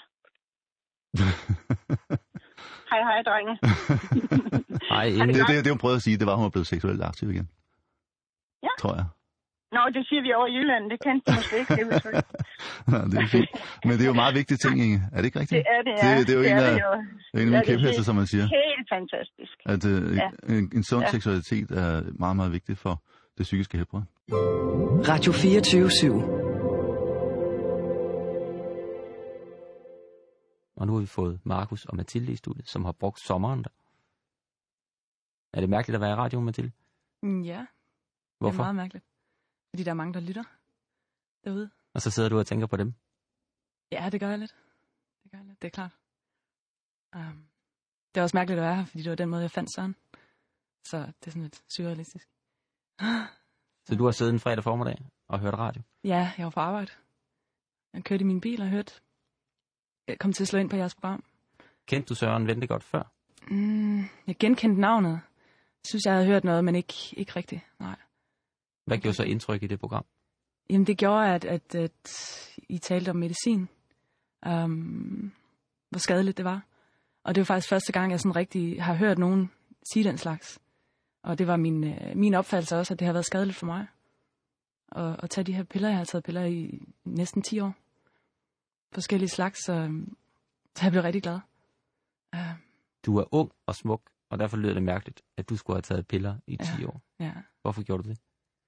Hej, drenge. Hej, Inge. Det hun prøvede at sige, det var, at hun var blevet seksuelt aktiv igen. Ja. Tror jeg. Nå, det siger vi over i Jylland. Det kendte du måske ikke. Det er fint. Men det er jo meget vigtige ting, Inge. Er det ikke rigtigt? Det er det, ja. Det er jo en af mine kæphester, som man siger. Helt fantastisk. At en sund seksualitet er meget, meget vigtig for det psykiske helbred. Radio 24/7. Og nu har vi fået Markus og Mathilde i studiet, som har brugt sommeren der. Er det mærkeligt at være i radioen, Mathilde? Ja. Hvorfor? Det er meget mærkeligt. Fordi der er mange, der lytter derude. Og så sidder du og tænker på dem? Ja, det gør jeg lidt. Det er klart. Det er også mærkeligt at være her, fordi det var den måde, jeg fandt Søren. Så det er sådan lidt surrealistisk. Så du har siddet en fredag formiddag og hørt radio? Ja, jeg var på arbejde. Jeg kørte i min bil og hørte. Jeg kom til at slå ind på jeres program. Kendte du Søren Ventegodt før? Jeg genkendte navnet. Jeg synes, jeg havde hørt noget, men ikke rigtigt. Nej. Hvad gjorde så indtryk i det program? Jamen, det gjorde, at I talte om medicin. Hvor skadeligt det var. Og det var faktisk første gang, jeg sådan rigtig har hørt nogen sige den slags. Og det var min opfattelse også, at det har været skadeligt for mig. At tage de her piller. Jeg har taget piller i næsten 10 år. Forskellige slags, så jeg blev rigtig glad. Du er ung og smuk, og derfor lyder det mærkeligt, at du skulle have taget piller i 10 år. Ja. Hvorfor gjorde du det?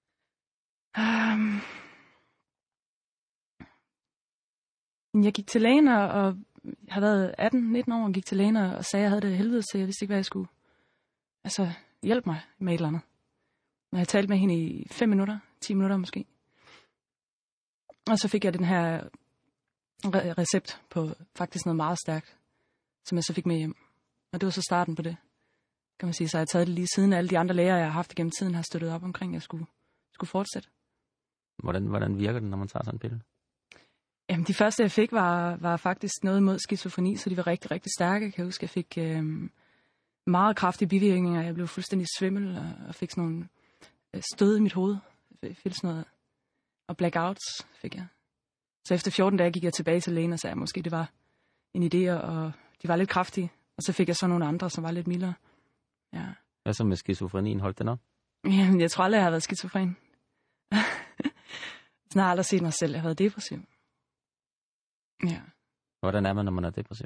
Jeg gik til lægen, og jeg har været 18-19 år, og gik til lægen og sagde, at jeg havde det helvede til. Jeg vidste ikke, hvad jeg skulle. Altså, hjælp mig med et eller andet. Og jeg talte med hende i 5 minutter, 10 minutter måske. Og så fik jeg den her recept på faktisk noget meget stærkt, som jeg så fik med hjem. Og det var så starten på det, kan man sige. Så jeg har taget det lige siden. Alle de andre læger, jeg har haft igennem tiden, har støttet op omkring, at jeg skulle fortsætte. Hvordan virker den, når man tager sådan en pille? Jamen, de første, jeg fik, var faktisk noget mod skizofreni, så de var rigtig, rigtig stærke. Jeg kan huske, jeg fik meget kraftige bivirkninger. Jeg blev fuldstændig svimmel og fik sådan nogle stød i mit hoved. Jeg fik sådan noget. Og blackouts fik jeg. Så efter 14 dage gik jeg tilbage til lægen og sagde, at måske det var en idé, og de var lidt kraftige. Og så fik jeg så nogle andre, som var lidt mildere. Ja. Hvad så med skizofrenien? Holdt den op? Jamen, jeg tror aldrig, jeg har været skizofren. Jeg har aldrig set mig selv. Jeg har været depressiv. Ja. Hvordan er man, når man er depressiv?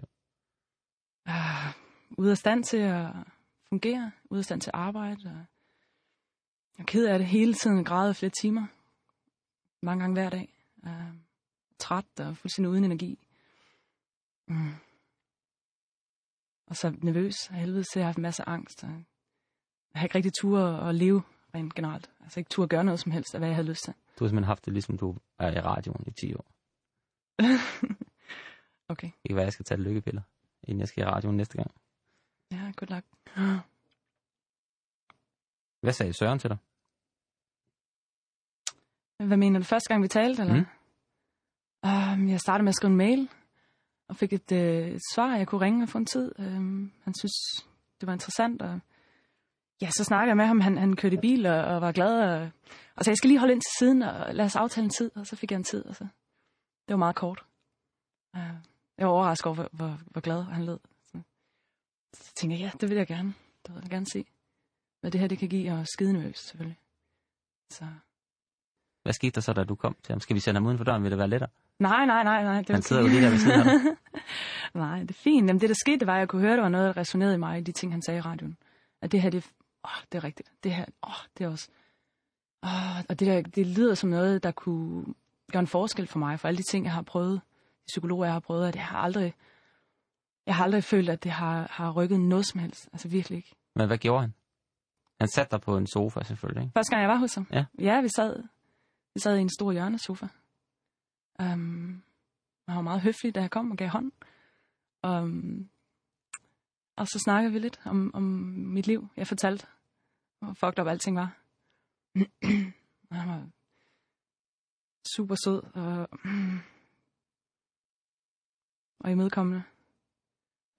Ude af stand til at fungere. Ude af stand til at arbejde. Og jeg er ked af det hele tiden. Græde flere timer. Mange gange hver dag. Træt og fuldstændig uden energi. Og så nervøs og helvede til. Jeg har haft masser af angst. Og jeg har ikke rigtig tur at leve rent generelt. Altså ikke tur at gøre noget som helst af, hvad jeg havde lyst til. Du har simpelthen haft det, ligesom du er i radioen i 10 år. Okay. Det kan være, jeg skal tage lykkepiller, inden jeg skal i radioen næste gang. Ja, good luck. Hvad sagde Søren til dig? Hvad mener du? Første gang, vi talte, eller? Jeg startede med at skrive en mail, og fik et svar, jeg kunne ringe og få en tid. Han synes, det var interessant, og ja, så snakkede jeg med ham. Han kørte i bil og var glad, og så jeg skal lige holde ind til siden, og lad os aftale en tid, og så fik jeg en tid, og så. Det var meget kort. Jeg var overrasket over, hvor glad han lød. Så tænkte jeg, ja, det vil jeg gerne. Det vil jeg gerne se, hvad det her det kan give, og skide nervøs, selvfølgelig. Så. Hvad skete der så, da du kom til ham? Skal vi sende ham uden for døren? Vil det være lettere? Nej. Det han sidder jo lige der ved siden af ham. Nej, det er fint. Jamen, det, der skete, det var, at jeg kunne høre, der var noget, der resonerede i mig, de ting, han sagde i radioen. At det her, det er rigtigt. Det her, det er også. Og det der, det lyder som noget, der kunne gøre en forskel for mig, for alle de ting, jeg har prøvet, de psykologer, jeg har prøvet, at jeg har aldrig følt, at det har rykket noget som helst. Altså virkelig ikke. Men hvad gjorde han? Han satte dig på en sofa, selvfølgelig, ikke? Første gang, jeg var hos ham? Ja, vi sad i en stor hjørnesofa. Han var meget høflig, da jeg kom og gav hånd. Og så snakkede vi lidt om mit liv. Jeg fortalte, hvor fucked up alting var. Han var super sød og imødekommende.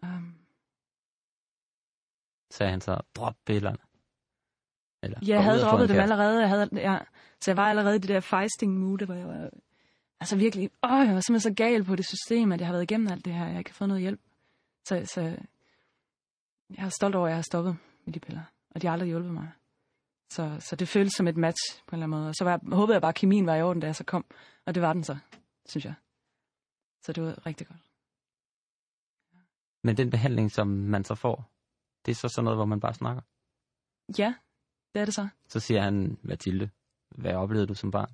Sagde han så, drop pillerne? Eller, jeg havde droppet dem allerede. Så jeg var allerede i det der feisting mood, hvor jeg var altså virkelig, jeg var simpelthen så gal på det system, at jeg har været igennem alt det her. Jeg ikke har fået noget hjælp. Så jeg er stolt over, at jeg har stoppet med de piller. Og de har aldrig hjulpet mig. Så det føltes som et match på en eller anden måde. Og så håbede jeg bare, at kemien var i orden, da jeg så kom. Og det var den så, synes jeg. Så det var rigtig godt. Men den behandling, som man så får, det er så sådan noget, hvor man bare snakker? Ja, det er det så. Så siger han, Mathilde, hvad oplevede du som barn?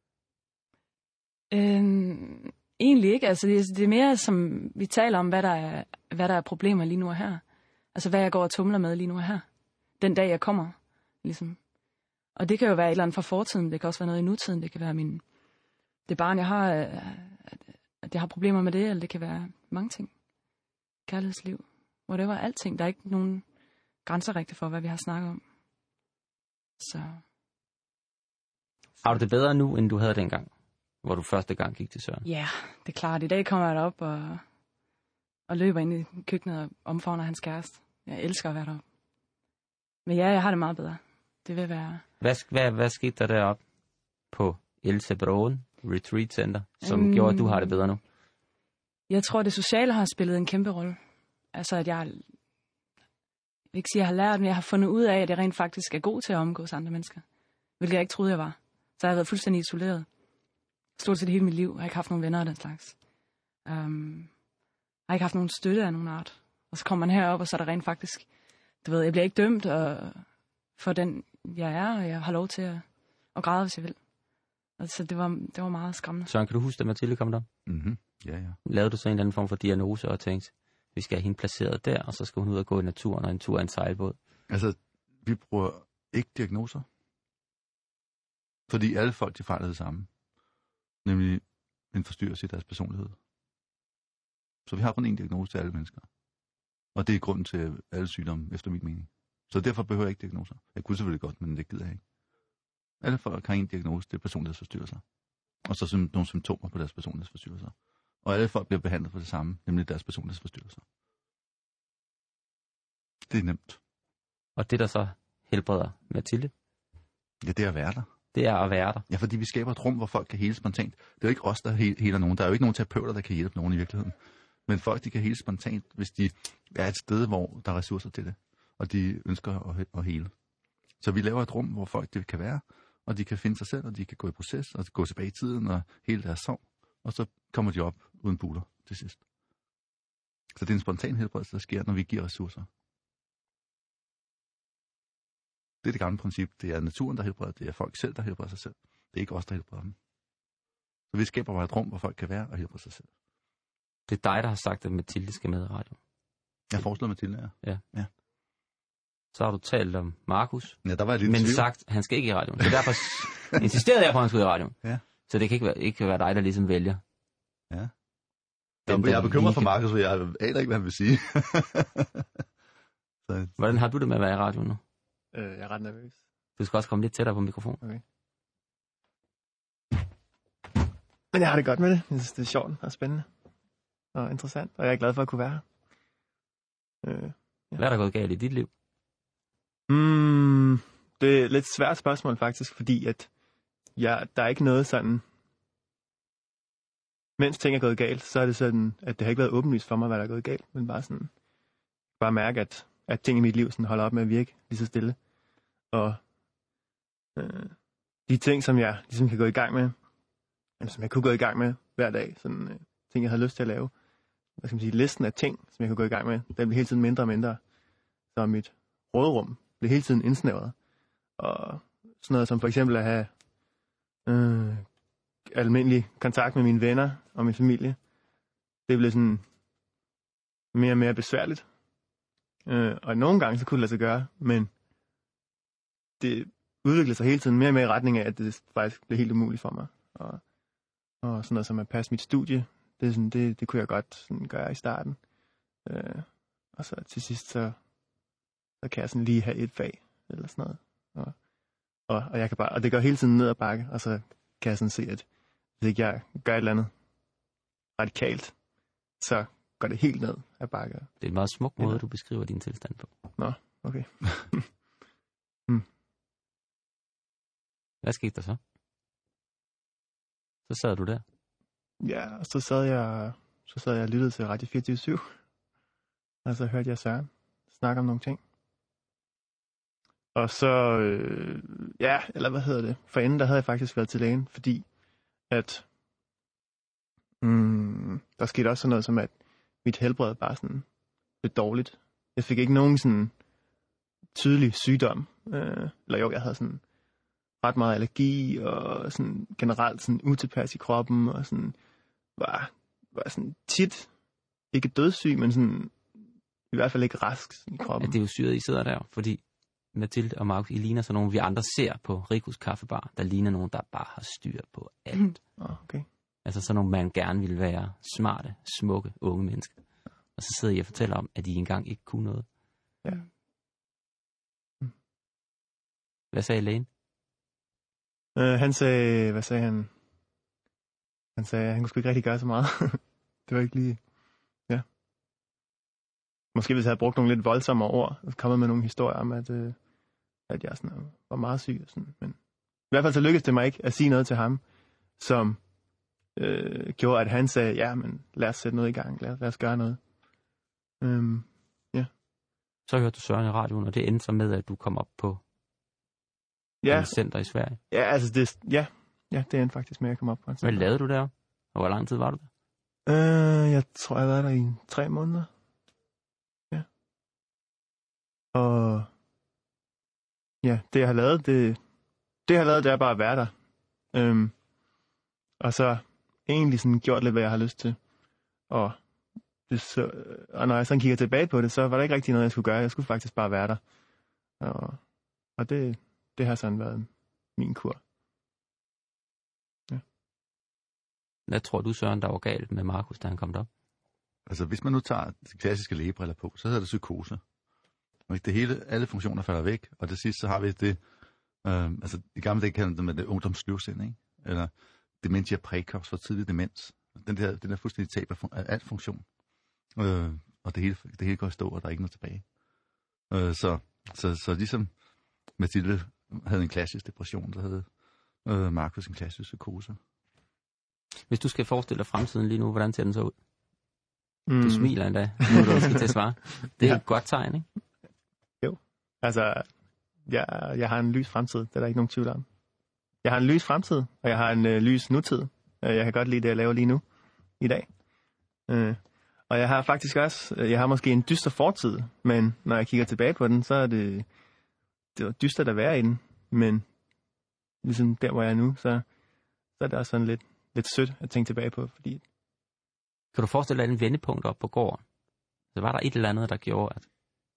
Egentlig ikke. Altså, det er mere, som vi taler om, hvad der er problemer lige nu og her. Altså, hvad jeg går og tumler med lige nu og her. Den dag, jeg kommer, ligesom. Og det kan jo være et eller andet fra fortiden. Det kan også være noget i nutiden. Det kan være det barn, jeg har, at jeg har problemer med det, eller det kan være mange ting. Kærlighedsliv. Hvor det var alting. Der er ikke nogen grænser rigtigt for, hvad vi har snakket om. Så. Har du det bedre nu, end du havde dengang, hvor du første gang gik til Søren? Ja, det er klart. I dag kommer jeg derop og løber ind i køkkenet og omfavner hans kæreste. Jeg elsker at være deroppe. Men ja, jeg har det meget bedre. Det vil være. Hvad skete der deroppe på Elsebroen Retreat Center, som gjorde, at du har det bedre nu? Jeg tror, det sociale har spillet en kæmpe rolle. Altså, at jeg vil ikke sige, at jeg har lært, men jeg har fundet ud af, at jeg rent faktisk er god til at omgås andre mennesker. Hvilket jeg ikke troede, jeg var. Så jeg har været fuldstændig isoleret. Stort set hele mit liv. Jeg har ikke haft nogen venner af den slags. Jeg har ikke haft nogen støtte af nogen art. Og så kommer man herop, og så er der rent faktisk, jeg bliver ikke dømt for den, jeg er, og jeg har lov til at græde, hvis jeg vil. Altså, det var meget skræmmende. Søren, kan du huske, da Mathilde kom der? Mhm. Ja. Lavede du så en eller anden form for diagnose og tænkte, vi skal have hende placeret der, og så skal hun ud og gå i naturen, og en tur af en sejlbåd? Altså, vi bruger ikke diagnoser. Fordi alle folk, de fejler det samme. Nemlig en forstyrrelse i deres personlighed. Så vi har kun én diagnose til alle mennesker. Og det er grunden til alle sygdomme, efter min mening. Så derfor behøver jeg ikke diagnoser. Jeg kunne selvfølgelig godt, men det gider jeg ikke. Alle folk har en diagnose, det er personlighedsforstyrrelser. Og så nogle symptomer på deres personlighedsforstyrrelser. Og alle folk bliver behandlet for det samme, nemlig deres personlighedsforstyrrelser. Det er nemt. Og det, der så helbreder Mathilde? Ja, det er at være der. Det er at være der. Ja, fordi vi skaber et rum, hvor folk kan hele spontant. Det er jo ikke os, der heler nogen. Der er jo ikke nogen terapeuter, der kan hjælpe nogen i virkeligheden. Men folk, de kan hele spontant, hvis de er et sted, hvor der er ressourcer til det. Og de ønsker at hele. Så vi laver et rum, hvor folk det kan være, og de kan finde sig selv, og de kan gå i proces, og gå tilbage i tiden, og hele deres sorg. Og så kommer de op uden buler til sidst. Så det er en spontan helbredelse, der sker, når vi giver ressourcer. Det er det gamle princip. Det er naturen, der helbreder. Det er folk selv, der helbreder sig selv. Det er ikke os, der helbreder dem. Så vi skaber bare et rum, hvor folk kan være og helbrede sig selv. Det er dig, der har sagt, at Mathilde skal med i radioen. Jeg foreslår Mathilde, ja. Så har du talt om Markus. Ja, der var lidt men tvivl. sagt, at han skal ikke i radioen. Så derfor insisterede jeg på, at han skulle i radioen. Ja. Så det kan ikke være dig, der ligesom vælger. Ja. Jeg er bekymret for Markus, for jeg aner ikke, hvad han vil sige. Så. Hvordan har du det med at være i radioen nu? Jeg er ret nervøs. Du skal også komme lidt tættere på mikrofonen. Okay. Men jeg har det godt med det. Jeg synes, det er sjovt og spændende. Og interessant. Og jeg er glad for at kunne være her. Ja. Hvad er der gået galt i dit liv? Det er et lidt svært spørgsmål faktisk, fordi at der er ikke noget sådan... Mens ting er gået galt, så er det sådan, at det har ikke været åbenlyst for mig, hvad der er gået galt. Men bare mærke, at ting i mit liv sådan holder op med at virke lige så stille. Og de ting, som jeg ligesom kan gå i gang med, eller som jeg kunne gå i gang med hver dag, sådan ting, jeg havde lyst til at lave. Hvad skal man sige, listen af ting, som jeg kunne gå i gang med, den bliver hele tiden mindre og mindre. Så mit råderum bliver hele tiden indsnævret. Og sådan noget som for eksempel at have almindelig kontakt med mine venner og min familie, det bliver sådan mere og mere besværligt. Og nogle gange så kunne det lade sig gøre, men det udvikler sig hele tiden mere og mere i retning af, at det faktisk bliver helt umuligt for mig. Og sådan noget som at passe mit studie, det kunne jeg godt sådan gøre i starten. Og så til sidst, så kan jeg sådan lige have et fag, eller sådan noget. Og jeg kan bare, og det går hele tiden ned ad bakke, og så kan jeg sådan se, at hvis ikke jeg gør et eller andet radikalt, så går det helt ned ad bakke. Det er en meget smuk måde, du beskriver din tilstand på. Nå, okay. Hvad skete der så? Så sad du der. Ja, og så sad jeg og lyttede til Radio 24/7. Og så hørte jeg Søren snakke om nogle ting. Og så, forinden der havde jeg faktisk været til lægen, fordi at der skete også sådan noget som, at mit helbred bare sådan blev dårligt. Jeg fik ikke nogen sådan tydelig sygdom. Jeg havde sådan ret meget allergi, og sådan generelt sådan utilpas i kroppen, og sådan var sådan tit ikke dødssyg, men sådan i hvert fald ikke rask i kroppen. Ja, det er jo syret, I sidder der, fordi Mathilde og Markus, I ligner sådan nogle, vi andre ser på Rikus Kaffebar, der ligner nogen, der bare har styr på alt. Okay. Altså sådan nogle, man gerne ville være smarte, smukke, unge mennesker. Og så sidder I og fortæller om, at I engang ikke kunne noget. Ja. Hvad sagde lægen? Han sagde, hvad sagde han? Han sagde, at han kunne sgu ikke rigtig gøre så meget. Det var ikke lige, ja. Måske hvis jeg havde brugt nogle lidt voldsomme ord, og kommet med nogle historier om, at jeg sådan var meget syg. Og sådan. Men i hvert fald så lykkedes det mig ikke at sige noget til ham, som gjorde, at han sagde, ja, men lad os sætte noget i gang, lad os gøre noget. Ja. Så hørte du Søren i radioen, og det endte så med, at du kom op på et center i Sverige. Ja, altså det endte faktisk med at komme op på et center. Hvad lavede du der? Og hvor lang tid var du der? Jeg tror, jeg var der i 3 måneder. Ja. Og ja, det jeg har lavet, det er bare at være der. Og så egentlig sådan gjort lidt, hvad jeg har lyst til. Og når jeg sådan kigger tilbage på det, så var der ikke rigtig noget, jeg skulle gøre. Jeg skulle faktisk bare være der. Og det har sådan været min kur. Ja. Hvad tror du, Søren, der var galt med Markus, da han kom derop? Altså, hvis man nu tager de klassiske lægebriller på, så hedder det psykose. Det hele, alle funktioner falder væk, og det sidste, så har vi det, i gamle dage kalder det med det ungdomssløvsind, ikke? Eller dementia precox, for tidlig demens. Den der fuldstændig tab af al funktion. Og det hele går i stå, og der er ikke noget tilbage. Så ligesom Mathilde havde en klassisk depression, så havde Markus en klassisk psykose. Hvis du skal forestille dig fremtiden lige nu, hvordan ser den så ud? Du smiler endda, nu du skal til at svare. Det er et godt tegn, ikke? Jo, altså, jeg har en lys fremtid, det er der ikke nogen tvivl om. Jeg har en lys fremtid, og jeg har en lys nutid. Jeg kan godt lide det, jeg laver lige nu, i dag. Og jeg har faktisk også, jeg har måske en dyster fortid, men når jeg kigger tilbage på den, så er det var dystert at være i den, men ligesom der, hvor jeg er nu, så er det også sådan lidt sødt at tænke tilbage på, fordi... Kan du forestille dig en vendepunkt op på gården? Så var der et eller andet, der gjorde, at...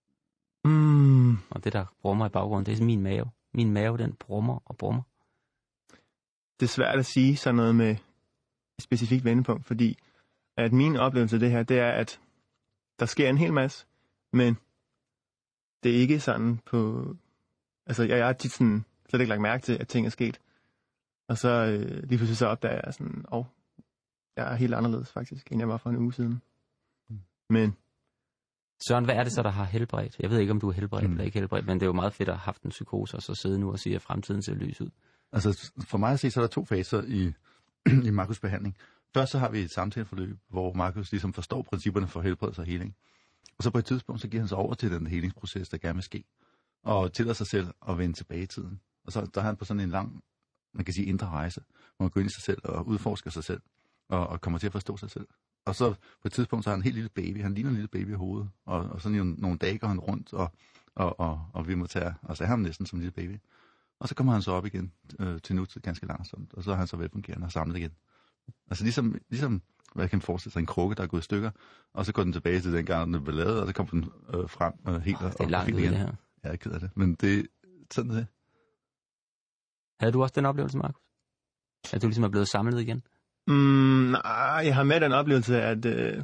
Og det, der brummer i baggrunden, det er min mave. Min mave, den brummer og brummer. Det er svært at sige sådan noget med et specifikt vendepunkt, fordi at min oplevelse af det her, det er, at der sker en hel masse, men det er ikke sådan på... Altså, jeg har tit sådan, slet ikke lagt mærke til, at ting er sket. Og så lige pludselig så opdager jeg sådan, jeg er helt anderledes faktisk, end jeg var for en uge siden. Men... Søren, hvad er det så, der har helbredt? Jeg ved ikke, om du er helbredt eller ikke helbredt, men det er jo meget fedt at have haft en psykose, og så sidde nu og sige, at fremtiden ser lys ud. Altså, for mig at se, så er der 2 faser i Markus' behandling. Først så har vi et samtaleforløb, hvor Markus ligesom forstår principperne for helbredelse og heling. Og så på et tidspunkt, så giver han sig over til den helingsproces, der gerne vil ske. Og tillader sig selv at vende tilbage i tiden. Og så der er han på sådan en lang, man kan sige, indre rejse, hvor man går ind i sig selv og udforsker sig selv, og kommer til at forstå sig selv. Og så på et tidspunkt, så har han en helt lille baby. Han ligner en lille baby i hovedet. Og sådan nogle dage går han rundt, og vi må tage os af ham næsten som en lille baby. Og så kommer han så op igen til nutid ganske langsomt. Og så er han så velfungerende og samlet igen. Altså ligesom hvad kan man forestille sig, en krukke, der er gået i stykker, og så går den tilbage til den gang, den blev lavet, og så kommer den frem helt det er langt ud det her. Jeg er ked af det, men det er sådan det. Havde du også den oplevelse, Markus? At du ligesom er blevet samlet igen? Nej, jeg har med den oplevelse, at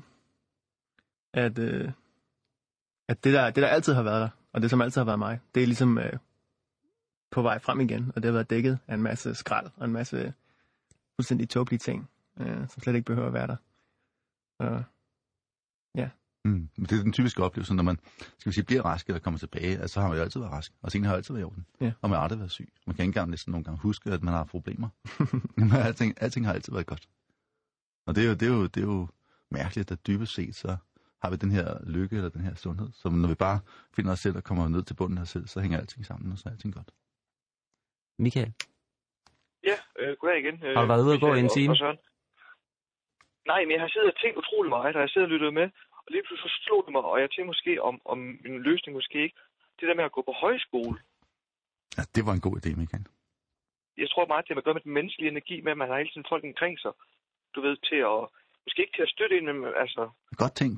det der altid har været der, og det som altid har været mig, det er ligesom på vej frem igen, og det har været dækket af en masse skrald, og en masse fuldstændig tåbelige ting, som slet ikke behøver at være der. Ja. Det er den typiske oplevelse, når man bliver rask eller kommer tilbage, altså så har man jo altid været rask, og tingene har altid været i orden, og man har aldrig været syg. Man kan ikke engang næsten nogle gange huske, at man har problemer. alting har altid været godt. Og det er jo mærkeligt, at dybest set, så har vi den her lykke eller den her sundhed. Så når vi bare finder os selv og kommer ned til bunden af os selv, så hænger alting sammen, og så er alting godt. Michael? Ja, goddag igen. Har du været ude og gå i en time? Nej, men jeg har siddet og tænkt utrolig meget, og jeg sidder og lyttet med, og lige pludselig så slog det mig, og jeg tænkte måske om en løsning måske ikke. Det der med at gå på højskole. Ja, det var en god idé, Michael. Jeg tror meget, det har at gøre med den menneskelige energi, med at man har hele tiden folk omkring sig. Du ved, til at, måske ikke til at støtte ind, men altså... Godt tænkt,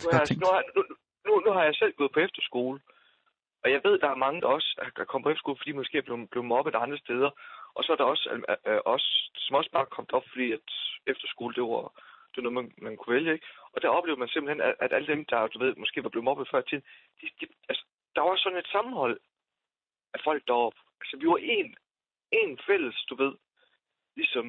Nu har jeg selv gået på efterskole, og jeg ved, der er mange, der også er kommet på efterskole, fordi måske er blevet mobbet andre steder. Og så er der også som også bare kommet op, fordi at efterskole, det var noget, man kunne vælge, ikke? Og der oplevede man simpelthen, at alle dem, der, du ved, måske var blevet mobbet før i tiden, altså, der var sådan et sammenhold af folk deroppe. Altså, vi var en fælles, du ved, ligesom,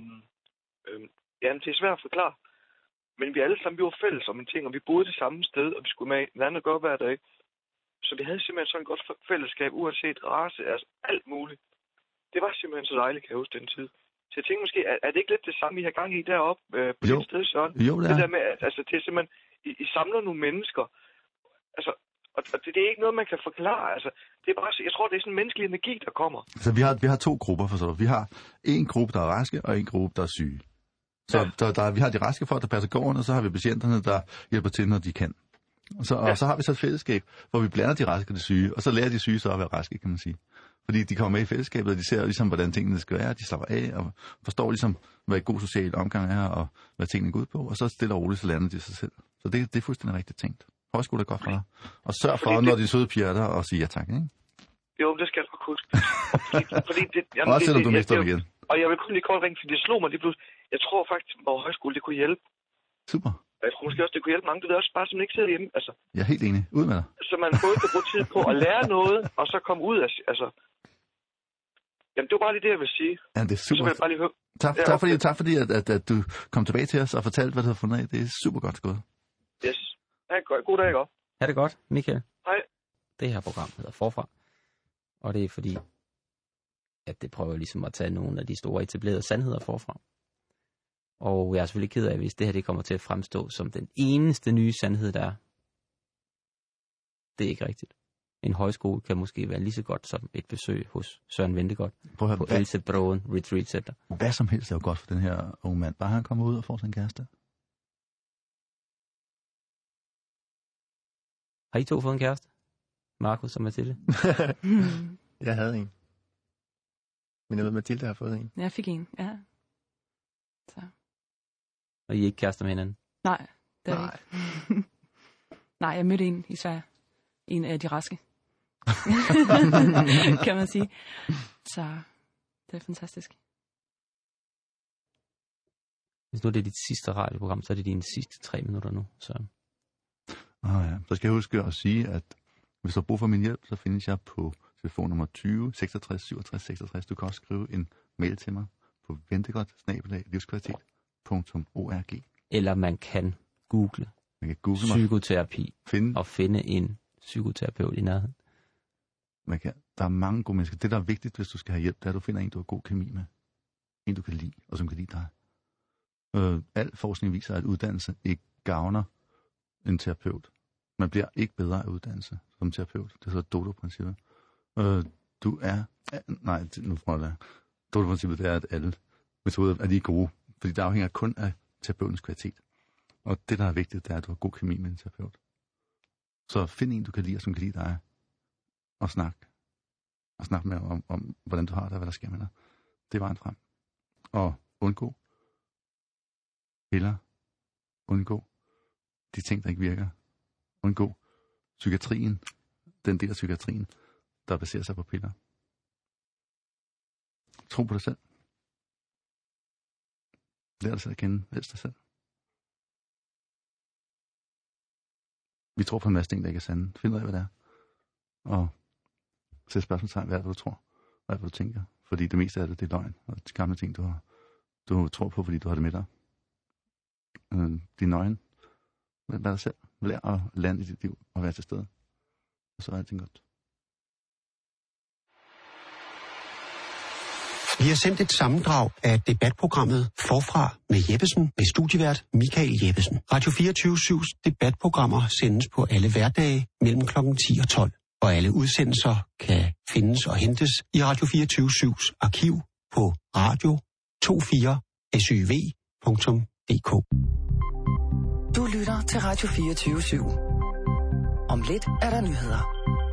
jamen, det er svært at forklare, men vi alle sammen, vi var fælles om en ting, og vi boede det samme sted, og vi skulle med hinanden gøre hver dag. Så vi havde simpelthen sådan et godt fællesskab, uanset race, altså alt muligt. Det var simpelthen så dejligt, kan jeg huske den tid. Så jeg tænker måske, er det ikke lidt det samme, I har gang i deroppe på det sted, Søren? Jo, det er. Det der med, at altså, det er simpelthen, I samler nogle mennesker. Altså, og det er ikke noget, man kan forklare. Altså, det er bare, jeg tror, det er sådan en menneskelig energi, der kommer. Så vi har to grupper, for så. Vi har en gruppe, der er raske, og en gruppe, der er syge. Så vi har de raske folk, der passer gården, og så har vi patienterne, der hjælper til, når de kan. Og så har vi så et fællesskab, hvor vi blander de raske og de syge, og så lærer de syge så at være raske, kan man sige. Fordi de kommer med i fællesskabet, og de ser ligesom, hvordan tingene skal være, de slapper af, og forstår ligesom, hvad en god social omgang er, og hvad tingene går ud på, og så stille og roligt, så lander de sig selv. Så det er fuldstændig rigtigt tænkt. Højskole er godt for dig. Og sørg for, når de søde piger er der, og sige ja tak, ikke? Jo, det skal jeg nok huske. Fordi også selvom du mister dem igen. Og jeg vil kun lige kort ringe, fordi det slog mig lige pludselig. Jeg tror faktisk, at højskole, det kunne hjælpe. Super. Jeg tror måske også, det kunne hjælpe mange. Det er også bare, som ikke sidder hjemme. Altså. Jeg er helt enig. Ud med dig. Så man både kan bruge tid på at lære noget, og så komme ud af... Altså. Jamen, det var bare lige det, jeg vil sige. Ja, det er super. Så vil jeg bare lige høre. Tak fordi at du kom tilbage til os og fortalte, hvad du har fundet af. Det er super godt gået. Yes. God dag, ikke? Ha' det godt, Michael. Hej. Det her program hedder Forfra. Og det er fordi, at det prøver ligesom at tage nogle af de store etablerede sandheder forfra. Og jeg er selvfølgelig ked af, hvis det her det kommer til at fremstå som den eneste nye sandhed, der er. Det er ikke rigtigt. En højskole kan måske være lige så godt som et besøg hos Søren Ventegodt på Else Broen Retreat Center. Hvad som helst er jo godt for den her unge mand. Bare han kommer ud og får sin kæreste. Har I to fået en kæreste? Markus og Mathilde? Jeg havde en. Men jeg ved, Mathilde har fået en. Jeg fik en, ja. Så. Og I er ikke kærester med hinanden? Nej, det er ikke. Nej, jeg mødte en i Sverige. En af de raske. Kan man sige. Så det er fantastisk. Hvis nu det er dit sidste radioprogram, så er det dine sidste 3 minutter nu. Så ja. Så skal jeg huske at sige, at hvis du har brug for min hjælp, så findes jeg på telefonnummer 20 66 67 66. Du kan også skrive en mail til mig på ventegodt@livskvalitet.org. Eller man kan google psykoterapi og finde en psykoterapeut i nærheden. Der er mange gode mennesker. Det, der er vigtigt, hvis du skal have hjælp, det er, at du finder en, du har god kemi med. En, du kan lide, og som kan lide dig. Al forskning viser, at uddannelse ikke gavner en terapeut. Man bliver ikke bedre af uddannelse som terapeut. Det er så Dodo-princippet. Du er... Nej, nu prøver jeg. Dodo-princippet det er, at alle metoder er lige gode, fordi det afhænger kun af terapeutens kvalitet. Og det, der er vigtigt, det er, at du har god kemi med en terapeut. Så find en, du kan lide, og som kan lide dig, og snak. Og snak med om, hvordan du har det, og hvad der sker med dig. Det er vejen frem. Og undgå de ting, der ikke virker. Undgå psykiatrien, den del af psykiatrien, der baserer sig på piller. Tro på dig selv. Lær dig selv at kende, elsk dig selv. Vi tror på en masse ting, der ikke er sande. Find ud af, hvad det er. Og sæt spørgsmålstegn, hvad er det, du tror? Hvad er det, du tænker? Fordi det meste af det er løgn. Og de gamle ting, du tror på, fordi du har det med dig. Din nøgen. Vær dig selv. lær at lande i dit liv og være til stede. Og så er alting godt. Vi har sendt et sammendrag af debatprogrammet Forfra med Jeppesen med studievært Michael Jeppesen. Radio 24/7's debatprogrammer sendes på alle hverdage mellem kl. 10 og 12. Og alle udsendelser kan findes og hentes i Radio 24/7's arkiv på radio24syv.dk. Du lytter til Radio 24/7. Om lidt er der nyheder.